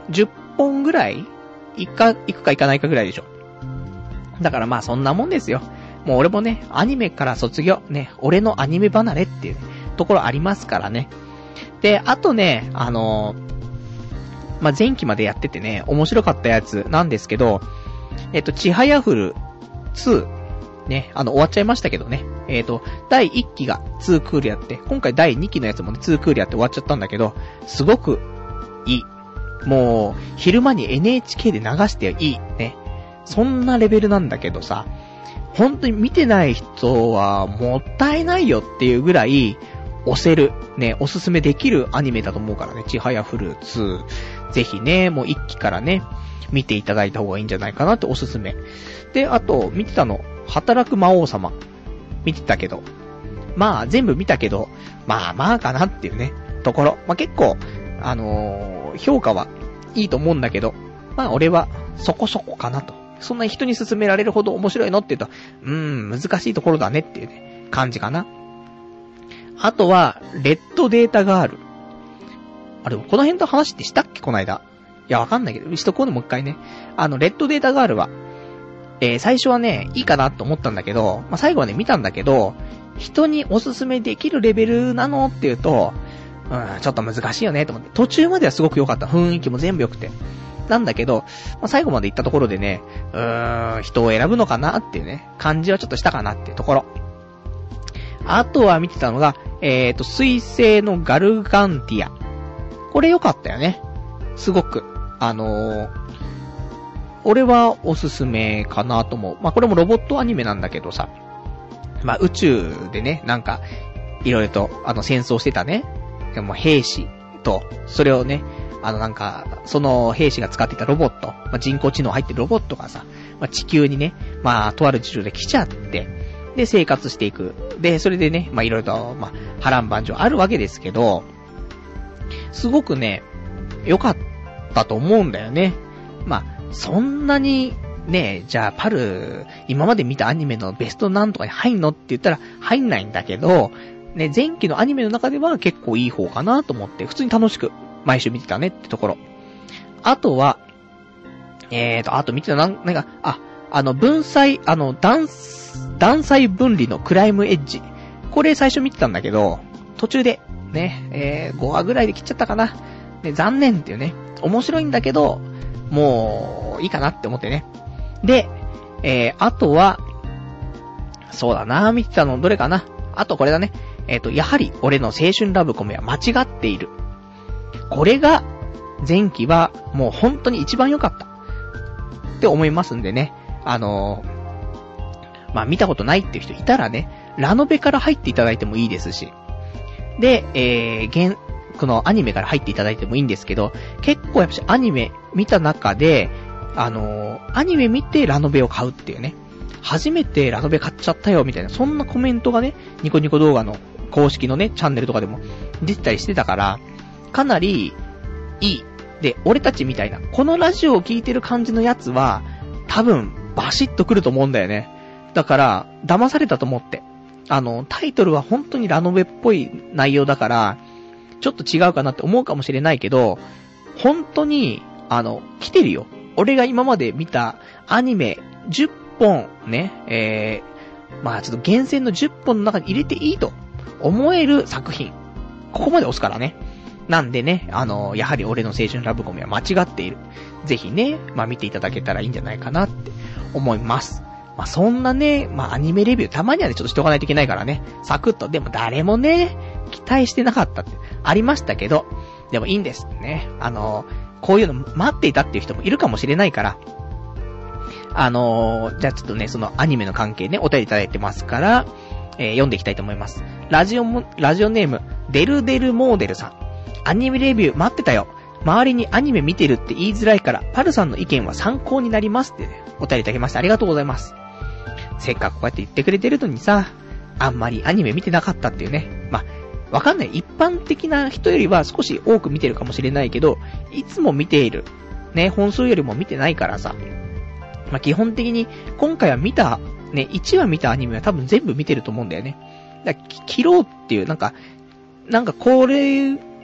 じゅっぽんぐらいいくか、いくかいかないかぐらいでしょ。だからまあそんなもんですよ。もう俺もね、アニメから卒業、ね、俺のアニメ離れっていう、ね、ところありますからね。で、あとね、あのー、まあ、前期までやっててね、面白かったやつなんですけど、えっと、ちはやふるツー、ね、あの、終わっちゃいましたけどね。えっと、だいいっきがツークールやって、今回だいにきのやつもね、ツークールやって終わっちゃったんだけど、すごくいい。もう、昼間に エヌエイチケー で流していい。ね。そんなレベルなんだけどさ、本当に見てない人はもったいないよっていうぐらい、押せる、ね、おすすめできるアニメだと思うからね、ちはやふるツー。ぜひね、もういっきからね、見ていただいた方がいいんじゃないかなっておすすめ。で、あと、見てたの、働く魔王様。見てたけど。まあ、全部見たけど、まあまあかなっていうね、ところ。まあ結構、あのー、評価はいいと思うんだけど、まあ俺はそこそこかなと。そんな人に勧められるほど面白いのって言うと、うーん、難しいところだねっていうね、感じかな。あとは、レッドデータガール。あれ、この辺と話ってしたっけこの間。いや、わかんないけど、しとこうね、もう一回ね。あの、レッドデータガールは、えー、最初はね、いいかなと思ったんだけど、まあ、最後はね、見たんだけど、人におすすめできるレベルなのっていうと、うん、ちょっと難しいよね、と思って。途中まではすごく良かった。雰囲気も全部良くて。なんだけど、まあ、最後まで行ったところでね、うーん、人を選ぶのかなっていうね、感じはちょっとしたかなっていうところ。あとは見てたのが、えーと、水星のガルガンティア。これ良かったよね。すごく。あのー、俺はおすすめかなと思う。まあ、これもロボットアニメなんだけどさ。まあ、宇宙でね、なんか、いろいろと、あの、戦争してたね。でも兵士と、それをね、あのなんか、その兵士が使っていたロボット、まあ、人工知能入ってるロボットがさ、まあ、地球にね、まあ、とある地球で来ちゃって、で、生活していく。で、それでね、まあ、いろいろと、まあ、波乱万丈あるわけですけど、すごくね、良かったと思うんだよね。まあ、そんなに、ね、じゃあ、パル、今まで見たアニメのベストなんとかに入んのって言ったら入んないんだけど、ね、前期のアニメの中では結構いい方かなと思って、普通に楽しく毎週見てたねってところ。あとは、えーと、あと見てたなん、なんか、あ、あの、分際、あの、断、断裁分離のクライムエッジ。これ最初見てたんだけど、途中で、ね、えー、ごわぐらいで切っちゃったかな。ね、残念っていうね。面白いんだけど、もう、いいかなって思ってね。で、えー、あとは、そうだな、見てたのどれかな。あとこれだね。えっと、やはり俺の青春ラブコメは間違っている。これが、前期はもう本当に一番良かった。って思いますんでね。あのー、まあ、見たことないっていう人いたらね、ラノベから入っていただいてもいいですし。で、えー、現、このアニメから入っていただいてもいいんですけど、結構やっぱアニメ見た中で、あのー、アニメ見てラノベを買うっていうね。初めてラノベ買っちゃったよみたいな、そんなコメントがね、ニコニコ動画の公式のね、チャンネルとかでも出てたりしてたから、かなりいい。で、俺たちみたいな、このラジオを聞いてる感じのやつは、多分、バシッと来ると思うんだよね。だから、騙されたと思って。あの、タイトルは本当にラノベっぽい内容だから、ちょっと違うかなって思うかもしれないけど、本当に、あの、来てるよ。俺が今まで見たアニメじゅっぽんね、えー、まあちょっと厳選のじゅっぽんの中に入れていいと思える作品。ここまで押すからね。なんでね、あの、やはり俺の青春ラブコメは間違っている。ぜひね、まあ見ていただけたらいいんじゃないかなって思います。まあそんなね、まあアニメレビューたまにはね、ちょっとしておかないといけないからね、サクッと、でも誰もね、期待してなかったってありましたけど、でもいいんですね。あの、こういうの待っていたっていう人もいるかもしれないから、あのー、じゃあちょっとね、そのアニメの関係ね、お便りいただいてますから、えー、読んでいきたいと思います。ラジオも、ラジオネーム、デルデルモーデルさん。アニメレビュー待ってたよ。周りにアニメ見てるって言いづらいから、パルさんの意見は参考になりますってね、お便りいただきました。ありがとうございます。せっかくこうやって言ってくれてるのにさ、あんまりアニメ見てなかったっていうね。まあ、わかんない。一般的な人よりは少し多く見てるかもしれないけど、いつも見ている。ね、本数よりも見てないからさ。まあ、基本的に、今回は見た、ね、いちわ見たアニメは多分全部見てると思うんだよね。だから、切ろうっていう、なんか、なんかこれ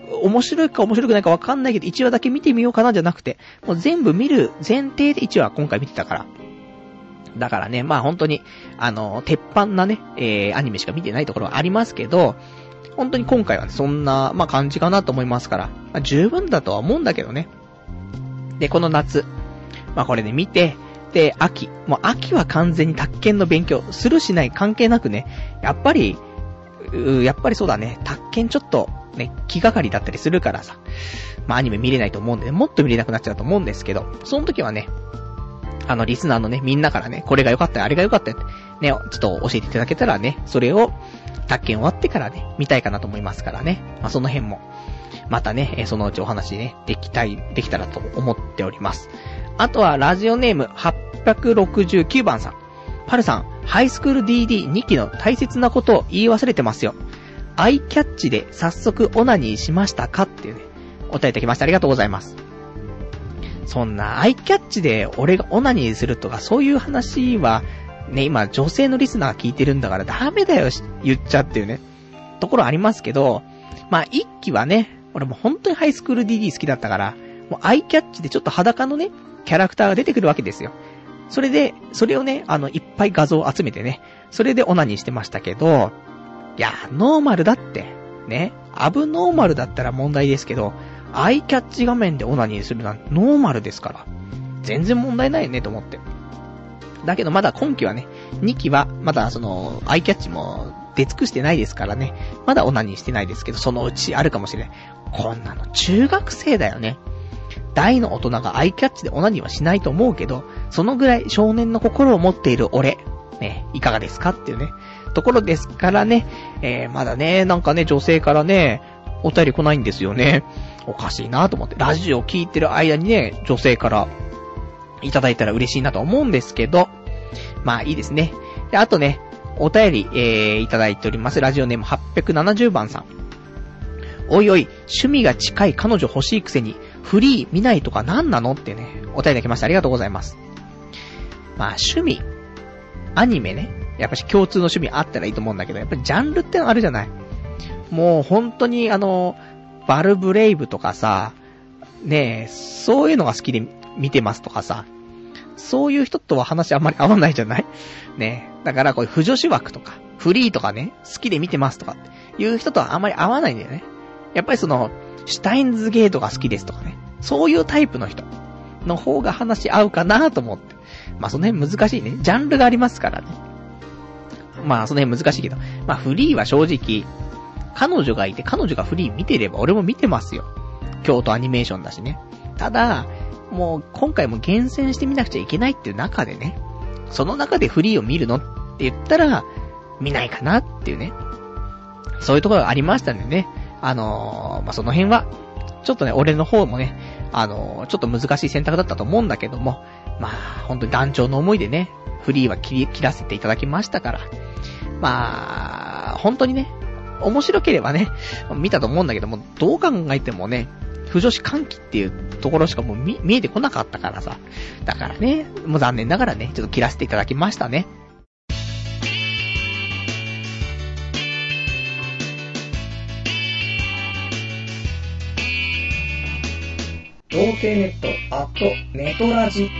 面白いか面白くないかわかんないけど、いちわだけ見てみようかなじゃなくて、もう全部見る前提でいちわ今回見てたから。だからね、まあ本当に、あの、鉄板なね、えー、アニメしか見てないところはありますけど、本当に今回はね、そんな、まあ感じかなと思いますから、まあ、十分だとは思うんだけどね。で、この夏、まあこれね、見て、で、秋、もう秋は完全に宅建の勉強、するしない関係なくね、やっぱり、うやっぱりそうだね、宅建ちょっと、ね、気がかりだったりするからさ、まあアニメ見れないと思うんで、ね、もっと見れなくなっちゃうと思うんですけど、その時はね、あの、リスナーのね、みんなからね、これが良かったよ、あれが良かったよって、ね、ちょっと教えていただけたらね、それを、宅建終わってからね、見たいかなと思いますからね。まあ、その辺も、またね、そのうちお話ね、できたい、できたらと思っております。あとは、ラジオネームはっぴゃくろくじゅうきゅうばんさん。パルさん、ハイスクール ディーディーに 期の大切なことを言い忘れてますよ。アイキャッチで早速オナニーしましたかっていうね、お答えいただきました。ありがとうございます。そんな、アイキャッチで俺がオナニーするとか、そういう話は、ね、今、女性のリスナーが聞いてるんだからダメだよ、言っちゃっていうね、ところありますけど、まあ、一期はね、俺も本当にハイスクール ディーディー 好きだったから、もうアイキャッチでちょっと裸のね、キャラクターが出てくるわけですよ。それで、それをね、あの、いっぱい画像を集めてね、それでオナニーしてましたけど、いや、ノーマルだって、ね、アブノーマルだったら問題ですけど、アイキャッチ画面でオナニーするなんてノーマルですから、全然問題ないよねと思って。だけどまだ今期はね、にきはまだその、アイキャッチも出尽くしてないですからね、まだオナニーしてないですけど、そのうちあるかもしれない。こんなの中学生だよね。大の大人がアイキャッチでオナニーはしないと思うけど、そのぐらい少年の心を持っている俺、ね、いかがですかっていうね、ところですからね、えー、まだね、なんかね、女性からね、お便り来ないんですよね。おかしいなと思って、ラジオ聞いてる間にね、女性からいただいたら嬉しいなと思うんですけど、まあいいですね。で、あとね、お便り、えー、いただいております。ラジオネームはっぴゃくななじゅうばんさん。おいおい、趣味が近い彼女欲しいくせに、フリー見ないとか何なのってね、お便りいただきました。ありがとうございます。まあ趣味、アニメね、やっぱし共通の趣味あったらいいと思うんだけど、やっぱりジャンルってのあるじゃない。もう本当にあの、バルブレイブとかさ、ねえ、そういうのが好きで見てますとかさ、そういう人とは話あんまり合わないじゃないねえ。だからこういう不女子枠とか、フリーとかね、好きで見てますとかっていう人とはあんまり合わないんだよね。やっぱりその、シュタインズゲートが好きですとかね、そういうタイプの人の方が話合うかなと思って。まあその辺難しいね。ジャンルがありますからね。まあその辺難しいけど、まあフリーは正直、彼女がいて彼女がフリー見てれば俺も見てますよ。京都アニメーションだしね。ただ、もう今回も厳選してみなくちゃいけないっていう中でね、その中でフリーを見るのって言ったら、見ないかなっていうね。そういうところがありましたんでね。あのー、まあ、その辺は、ちょっとね、俺の方もね、あのー、ちょっと難しい選択だったと思うんだけども、まあ、本当に団長の思いでね、フリーは切り、切らせていただきましたから、まあ、本当にね、面白ければね、見たと思うんだけども、どう考えてもね、不女子歓喜っていうところしかもう 見, 見えてこなかったからさ。だからね、もう残念ながらね、ちょっと切らせていただきましたね。 童貞ネット、アット、ネトラジ。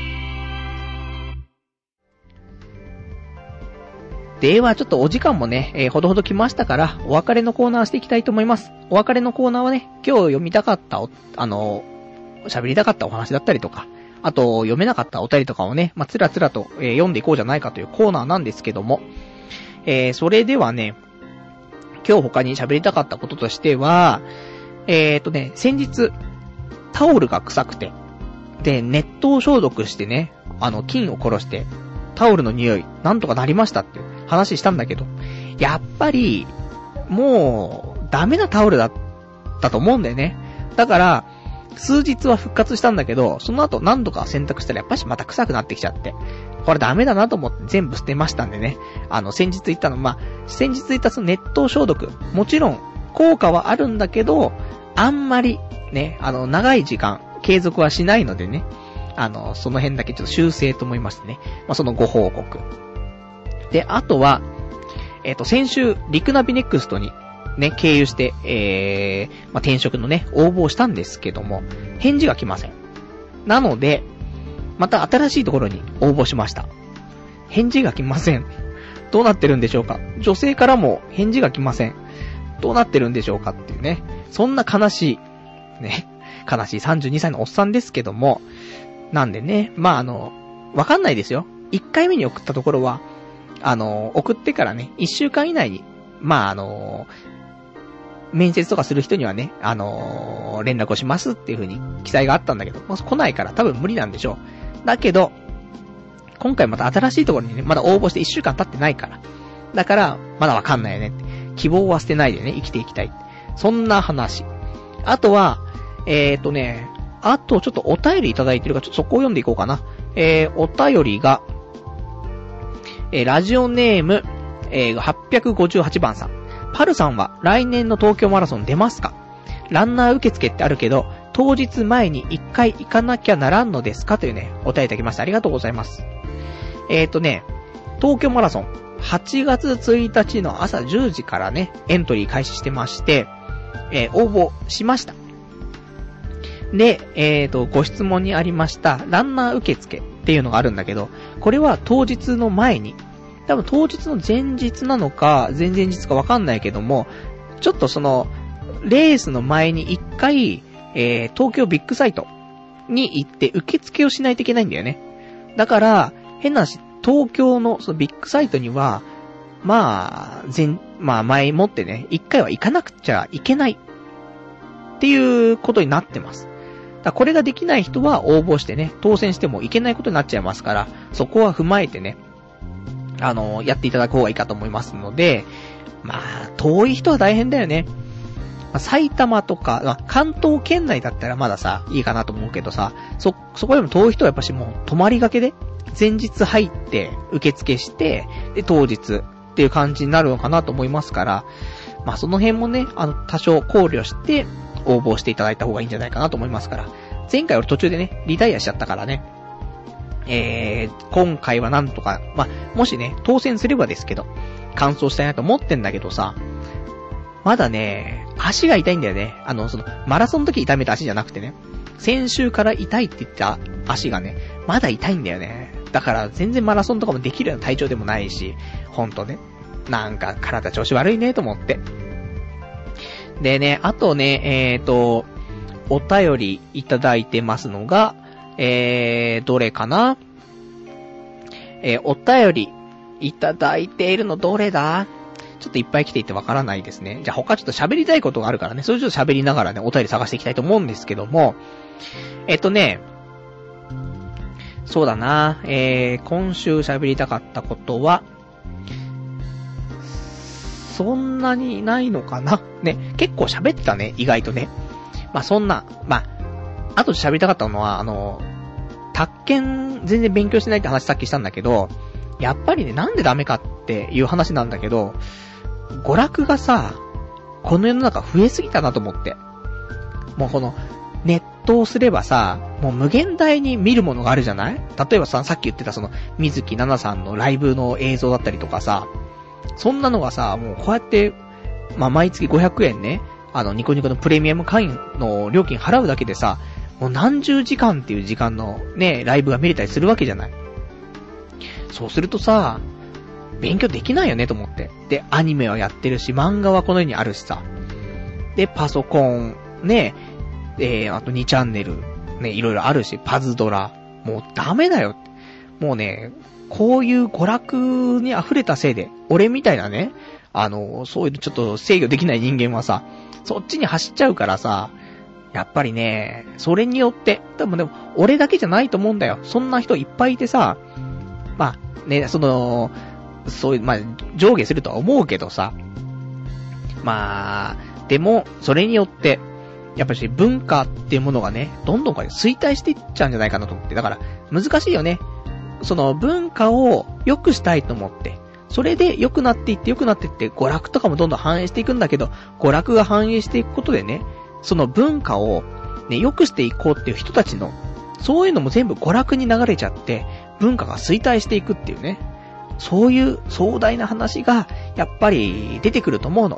ではちょっとお時間もね、えー、ほどほど来ましたから、お別れのコーナーしていきたいと思います。お別れのコーナーはね、今日読みたかったお、あのー、喋りたかったお話だったりとか、あと読めなかったお便りとかをね、まあ、つらつらと、えー、読んでいこうじゃないかというコーナーなんですけども、えー、それではね、今日他に喋りたかったこととしては、えーとね、先日、タオルが臭くて、で、熱湯消毒してね、あの、菌を殺して、タオルの匂い、なんとかなりましたって話したんだけど、やっぱり、もう、ダメなタオルだったと思うんだよね。だから、数日は復活したんだけど、その後何度か洗濯したらやっぱしまた臭くなってきちゃって、これダメだなと思って全部捨てましたんでね。あの、先日言ったの、まあ、先日言ったその熱湯消毒、もちろん効果はあるんだけど、あんまり、ね、あの、長い時間、継続はしないのでね、あの、その辺だけちょっと修正と思いましてね、まあ、そのご報告。で、あとは、えっと、先週、リクナビネクストに、 ね、経由して、えー、まあ、転職のね、応募をしたんですけども、返事が来ません。なので、また新しいところに応募しました。返事が来ません。どうなってるんでしょうか。女性からも返事が来ません。どうなってるんでしょうかっていうね。そんな悲しい、ね、悲しいさんじゅうにさいのおっさんですけども、なんでね、まああの、わかんないですよ。いっかいめに送ったところは、あの、送ってからね、いっしゅうかん以内に、まああの、面接とかする人にはね、あのー、連絡をしますっていう風に記載があったんだけど、もう来ないから多分無理なんでしょう。だけど、今回また新しいところにね、まだ応募していっしゅうかん経ってないから。だから、まだわかんないよねって。希望は捨てないでね、生きていきたい。そんな話。あとは、えーとね、あとちょっとお便りいただいてるから、ちょっとそこを読んでいこうかな。えー、お便りが、えー、ラジオネーム、えー、はっぴゃくごじゅうはちばんさん。パルさんは来年の東京マラソン出ますか？ランナー受付ってあるけど、当日前に一回行かなきゃならんのですかというね、お便りいただきました。ありがとうございます。えーとね、東京マラソン、はちがつついたちの朝じゅうじからね、エントリー開始してまして、えー、応募しました。で、えーと、ご質問にありました、ランナー受付っていうのがあるんだけど、これは当日の前に、多分当日の前日なのか、前々日かわかんないけども、ちょっとその、レースの前に一回、えー、東京ビッグサイトに行って受付をしないといけないんだよね。だから、変な話、東京のそのビッグサイトには、まあ、前、まあ前もってね、一回は行かなくちゃいけないっていうことになってます。だからこれができない人は応募してね、当選してもいけないことになっちゃいますから、そこは踏まえてね、あの、やっていただく方がいいかと思いますので、まあ、遠い人は大変だよね。まあ、埼玉とか、まあ、関東圏内だったらまださ、いいかなと思うけどさ、そ、そこでも遠い人はやっぱしもう泊まりがけで、前日入って、受付して、で、当日っていう感じになるのかなと思いますから、まあその辺もね、あの、多少考慮して、応募していただいた方がいいんじゃないかなと思いますから、前回俺途中でね、リタイアしちゃったからね、えー、今回はなんとか、まあ、もしね、当選すればですけど、完走したいなと思ってんだけどさ、まだね、足が痛いんだよね。あの、その、マラソンの時痛めた足じゃなくてね、先週から痛いって言った足がね、まだ痛いんだよね。だから全然マラソンとかもできるような体調でもないし、ほんとね、なんか体調子悪いねと思って。でね、あとね、えーと、お便りいただいてますのが、えー、どれかな？えー、お便りいただいているのどれだ？ちょっといっぱい来ていてわからないですね。じゃあ他ちょっと喋りたいことがあるからね、それちょっと喋りながらね、お便り探していきたいと思うんですけども、えっとね、そうだな、えー、今週喋りたかったことは、そんなにないのかなね、結構喋ってたね、意外とね。まあそんな、まあ、あと喋りたかったのは、あの、宅建全然勉強してないって話さっきしたんだけど、やっぱりね、なんでダメかっていう話なんだけど、娯楽がさ、この世の中増えすぎたなと思って。もうこの、ネットをすればさ、もう無限大に見るものがあるじゃない？例えばさ、さっき言ってたその、水木奈々さんのライブの映像だったりとかさ、そんなのがさ、もうこうやって、まあ、毎月ごひゃくえんね、あの、ニコニコのプレミアム会員の料金払うだけでさ、もう何十時間っていう時間のね、ライブが見れたりするわけじゃない。そうするとさ、勉強できないよねと思って。で、アニメはやってるし、漫画はこの世にあるしさ。で、パソコン、ね、えー、あとにチャンネル、ね、いろいろあるし、パズドラ、もうダメだよ。もうね、こういう娯楽に溢れたせいで、俺みたいなね、あの、そういうちょっと制御できない人間はさ、そっちに走っちゃうからさ、やっぱりね、それによって、多分でも、俺だけじゃないと思うんだよ。そんな人いっぱいいてさ、まあ、ね、その、そういう、まあ、上下するとは思うけどさ、まあ、でも、それによって、やっぱり文化っていうものがね、どんどんこれ衰退していっちゃうんじゃないかなと思って。だから、難しいよね。その文化を良くしたいと思って、それで良くなっていって良くなっていって、娯楽とかもどんどん反映していくんだけど、娯楽が反映していくことでね、その文化をね、良くしていこうっていう人たちの、そういうのも全部娯楽に流れちゃって、文化が衰退していくっていうね、そういう壮大な話が、やっぱり出てくると思うの。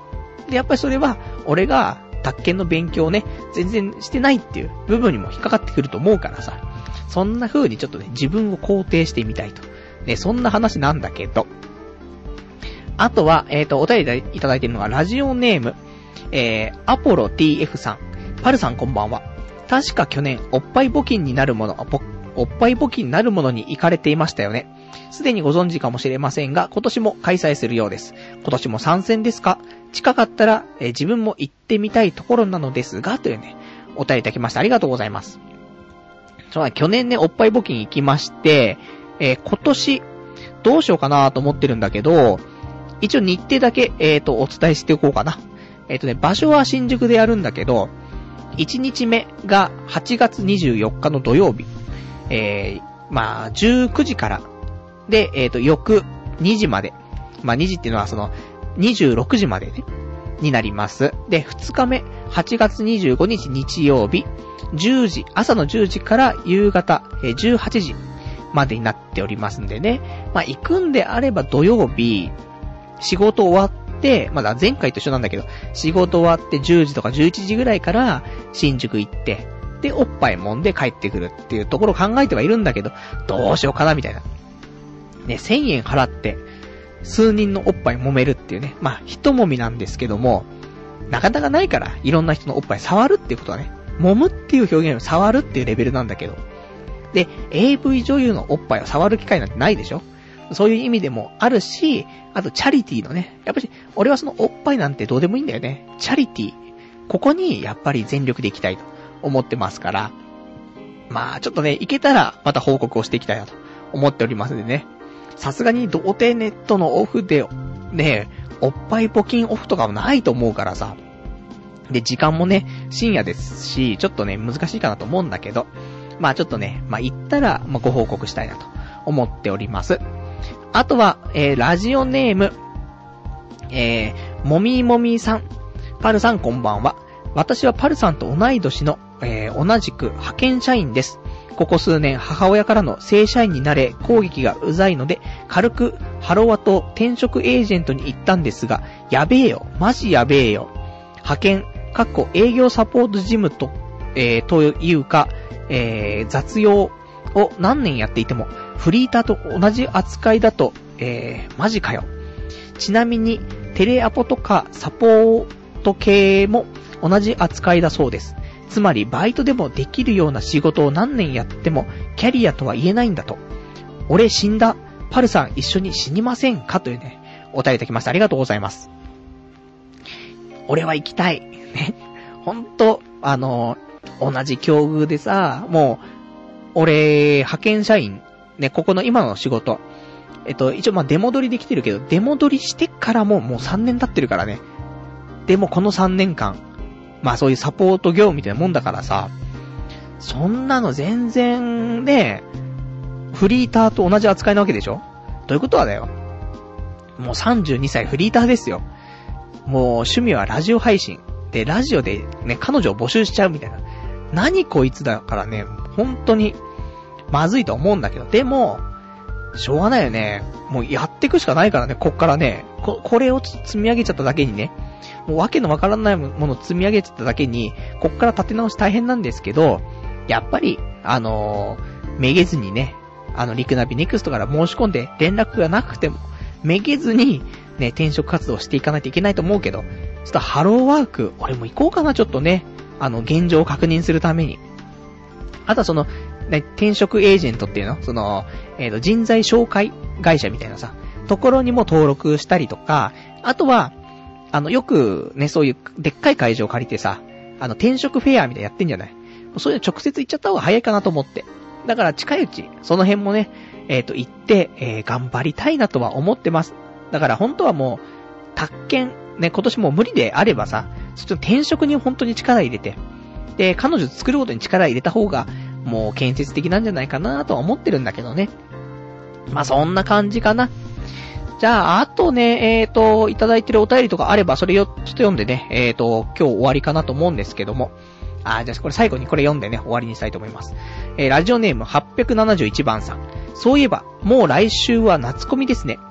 で、やっぱりそれは、俺が、宅建の勉強をね、全然してないっていう部分にも引っかかってくると思うからさ、そんな風にちょっとね、自分を肯定してみたいと。ね、そんな話なんだけど。あとは、えっと、お便りいただいているのが、ラジオネーム、えー、アポロ ティーエフ さん。パルさんこんばんは。確か去年、おっぱい募金になるもの、おっぱい募金になるものに行かれていましたよね。すでにご存知かもしれませんが、今年も開催するようです。今年も参戦ですか？近かったら、えー、自分も行ってみたいところなのですが、というね、お便りいただきました。ありがとうございます。そうだ、去年ね、おっぱい募金行きまして、えー、今年、どうしようかなと思ってるんだけど、一応日程だけ、えっと、お伝えしておこうかな。えっとね、場所は新宿でやるんだけど、いちにちめがはちがつにじゅうよっかの土曜日。えー、まあ、じゅうくじから。で、えっと、翌にじまで。まあ、にじっていうのはその、にじゅうろくじまでね、になります。で、ふつかめ、はちがつにじゅうごにち日曜日、じゅうじ、朝のじゅうじから夕方、えー、じゅうはちじまでになっておりますんでね。まあ、行くんであれば土曜日、仕事終わって、まだ前回と一緒なんだけど、仕事終わってじゅうじとかじゅういちじぐらいから新宿行って、で、おっぱい揉んで帰ってくるっていうところを考えてはいるんだけど、どうしようかなみたいな。ね、せんえん払って、数人のおっぱい揉めるっていうね。まあ、一揉みなんですけども、なかなかないから、いろんな人のおっぱい触るっていうことはね、揉むっていう表現を触るっていうレベルなんだけど。で、エーブイ 女優のおっぱいを触る機会なんてないでしょ？そういう意味でもあるし、あとチャリティーのね、やっぱり俺はそのおっぱいなんてどうでもいいんだよね。チャリティー。ここにやっぱり全力でいきたいと思ってますから、まあちょっとね、いけたらまた報告をしていきたいなと思っておりますんでね。さすがに童貞ネットのオフで、ね、おっぱい募金オフとかもないと思うからさ。で、時間もね、深夜ですし、ちょっとね、難しいかなと思うんだけど、まあちょっとね、まあ行ったら、まあご報告したいなと思っております。あとは、えー、ラジオネーム、えー、もみもみさん。パルさんこんばんは。私はパルさんと同い年の、えー、同じく派遣社員です。ここ数年母親からの正社員になれ攻撃がうざいので、軽くハロワと転職エージェントに行ったんですが、やべえよ、マジやべえよ。派遣、かっこ営業サポート事務と、えー、というか、えー、雑用を何年やっていても、フリーターと同じ扱いだと、えー、マジかよ。ちなみに、テレアポとかサポート系も同じ扱いだそうです。つまり、バイトでもできるような仕事を何年やっても、キャリアとは言えないんだと。俺死んだ。パルさん一緒に死にませんかというね、お便りいただきました。ありがとうございます。俺は行きたい。ね。ほんと、あの、同じ境遇でさ、もう、俺、派遣社員、ね、ここの今の仕事、えっと、一応まあ出戻りできてるけど、出戻りしてからももうさんねん経ってるからね。でもこのさんねんかん、まあそういうサポート業務みたいなもんだからさ、そんなの全然ね、フリーターと同じ扱いなわけでしょ？ということはだよ。もうさんじゅうにさいフリーターですよ。もう趣味はラジオ配信。で、ラジオでね、彼女を募集しちゃうみたいな。何こいつだからね、本当に、まずいと思うんだけど、でも、しょうがないよね。もうやっていくしかないからね、こっからね。こ、これを積み上げちゃっただけにね、もうわけのわからないものを積み上げちゃっただけに、こっから立て直し大変なんですけど、やっぱり、あのー、めげずにね、あの、リクナビネクストから申し込んで連絡がなくても、めげずに、ね、転職活動していかないといけないと思うけど、ちょっとハローワーク、俺も行こうかな、ちょっとね、あの、現状を確認するために。あとはその、ね、転職エージェントっていうのその、えっと、人材紹介会社みたいなさ、ところにも登録したりとか、あとは、あの、よくね、そういうでっかい会場を借りてさ、あの、転職フェアみたいなやってんじゃない？そういうの直接行っちゃった方が早いかなと思って。だから近いうち、その辺もね、えっと、行って、えー、頑張りたいなとは思ってます。だから本当はもう、宅建、ね、今年もう無理であればさ、ちょっと転職に本当に力入れて、で、彼女作ることに力入れた方が、もう建設的なんじゃないかなとは思ってるんだけどね。まあ、そんな感じかな。じゃあ、あとね、えっと、いただいてるお便りとかあれば、それよ、ちょっと読んでね、えっと、今日終わりかなと思うんですけども。あ、じゃあ、これ最後にこれ読んでね、終わりにしたいと思います。えー、ラジオネームはっぴゃくななじゅういちばんさん。そういえば、もう来週は夏コミですね。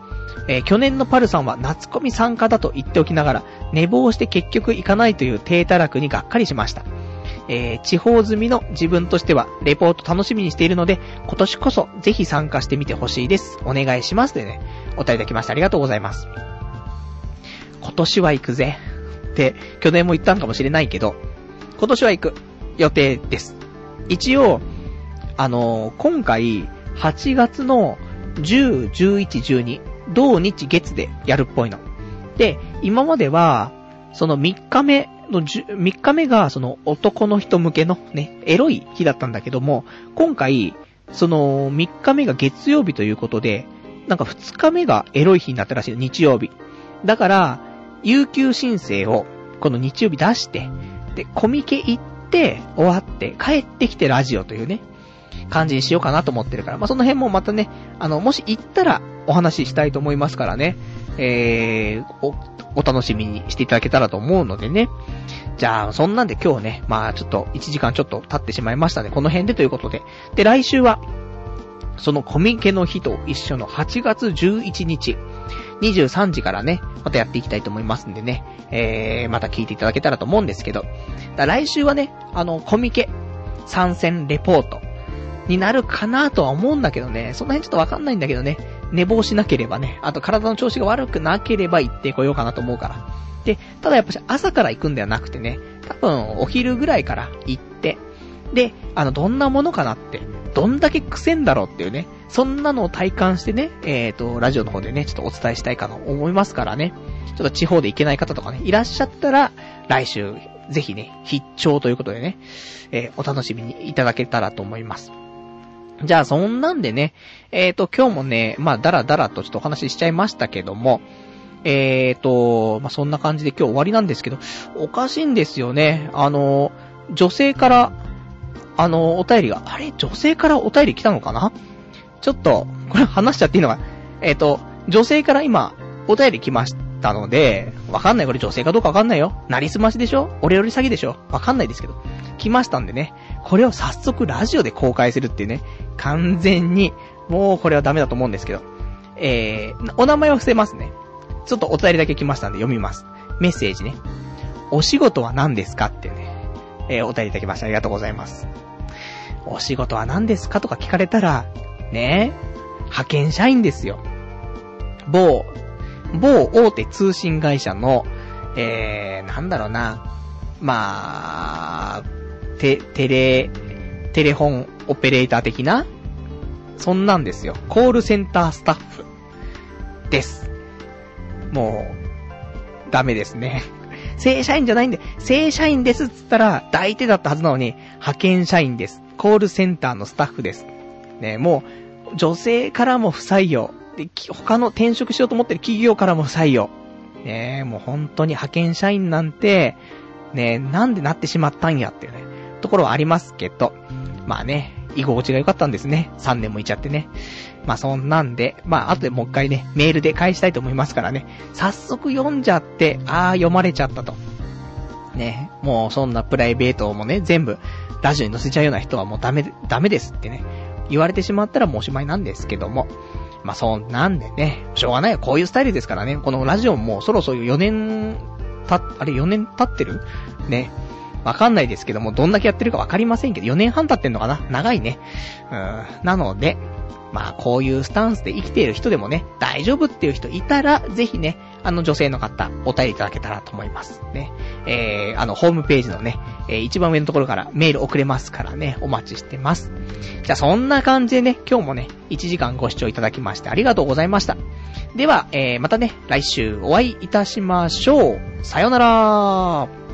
えー、去年のパルさんは夏コミ参加だと言っておきながら、寝坊して結局行かないという低たらくにがっかりしました。えー、地方済みの自分としては、レポート楽しみにしているので、今年こそぜひ参加してみてほしいです。お願いします。というね、お便りいただきましてありがとうございます。今年は行くぜ。って、去年も言ったのかもしれないけど、今年は行く予定です。一応、あのー、今回、はちがつのじゅう、じゅういち、じゅうに、同日月でやるっぽいの。で、今までは、そのみっかめの、みっかめがその男の人向けのね、エロい日だったんだけども、今回、そのみっかめが月曜日ということで、なんかふつかめがエロい日になったらしいの、日曜日。だから、有給申請をこの日曜日出して、で、コミケ行って終わって帰ってきてラジオというね、感じにしようかなと思ってるから、まあ、その辺もまたね、あの、もし行ったらお話ししたいと思いますからね、えー、お、お楽しみにしていただけたらと思うのでね。じゃあ、そんなんで今日ね、まあちょっといちじかんちょっと経ってしまいましたね。この辺でということで。で、来週は、そのコミケの日と一緒のはちがつじゅういちにち、にじゅうさんじからね、またやっていきたいと思いますんでね、えー、また聞いていただけたらと思うんですけど、だ来週はね、あの、コミケ参戦レポートになるかなとは思うんだけどね、その辺ちょっとわかんないんだけどね、寝坊しなければね、あと体の調子が悪くなければ行ってこようかなと思うから。で、ただやっぱし朝から行くんではなくてね、多分お昼ぐらいから行って、で、あの、どんなものかなって、どんだけ癖んだろうっていうね、そんなのを体感してね、えっと、ラジオの方でね、ちょっとお伝えしたいかと思いますからね、ちょっと地方で行けない方とかね、いらっしゃったら、来週、ぜひね、必聴ということでね、えー、お楽しみにいただけたらと思います。じゃあ、そんなんでね、えっと、今日もね、まあ、だらだらとちょっとお話ししちゃいましたけども、えっと、まあ、そんな感じで今日終わりなんですけど、おかしいんですよね。あの、女性から、あの、お便りが、あれ女性からお便り来たのかなちょっと、これ話しちゃっていいのかえっと、女性から今、お便り来ましたので、わかんない。これ女性かどうかわかんないよ。なりすましでしょ俺より詐欺でしょわかんないですけど。来ましたんでね。これを早速ラジオで公開するっていうね。完全に、もうこれはダメだと思うんですけど。えー、お名前は伏せますね。ちょっとお便りだけ来ましたんで読みます。メッセージね。お仕事は何ですかってね。えー、お便りいただきました。ありがとうございます。お仕事は何ですかとか聞かれたら、ね、派遣社員ですよ。某、某大手通信会社の、えー、なんだろうな。まあ、テ、テレ、テレフォンオペレーター的なそんなんですよ。コールセンタースタッフです。もう、ダメですね。正社員じゃないんで、正社員ですっつったら、大手だったはずなのに、派遣社員です。コールセンターのスタッフです。ね、もう、女性からも不採用。で、他の転職しようと思ってる企業からも不採用。ね、もう本当に派遣社員なんて、ね、なんでなってしまったんやっていうね、ところはありますけど、まあね、居心地が良かったんですね。さんねんもいちゃってね。まあそんなんで、まあ後でもう一回ね、メールで返したいと思いますからね。早速読んじゃって、あー読まれちゃったと。ね、もうそんなプライベートもね、全部ラジオに載せちゃうような人はもうダメ、ダメですってね。言われてしまったらもうおしまいなんですけども。まあそんなんでね、しょうがないよ。こういうスタイルですからね。このラジオもそろそろよねんた、あれよねん経ってるね。わかんないですけども、どんだけやってるかわかりませんけど、よねんはん経ってんのかな長いね。うーん。なので、まあこういうスタンスで生きている人でもね、大丈夫っていう人いたら、ぜひね、あの女性の方、お便りいただけたらと思いますね。えー、あのホームページのね、えー、一番上のところからメール送れますからね、お待ちしてます。じゃあそんな感じでね、今日もね、いちじかんご視聴いただきましてありがとうございました。では、えー、またね、来週お会いいたしましょう。さよなら。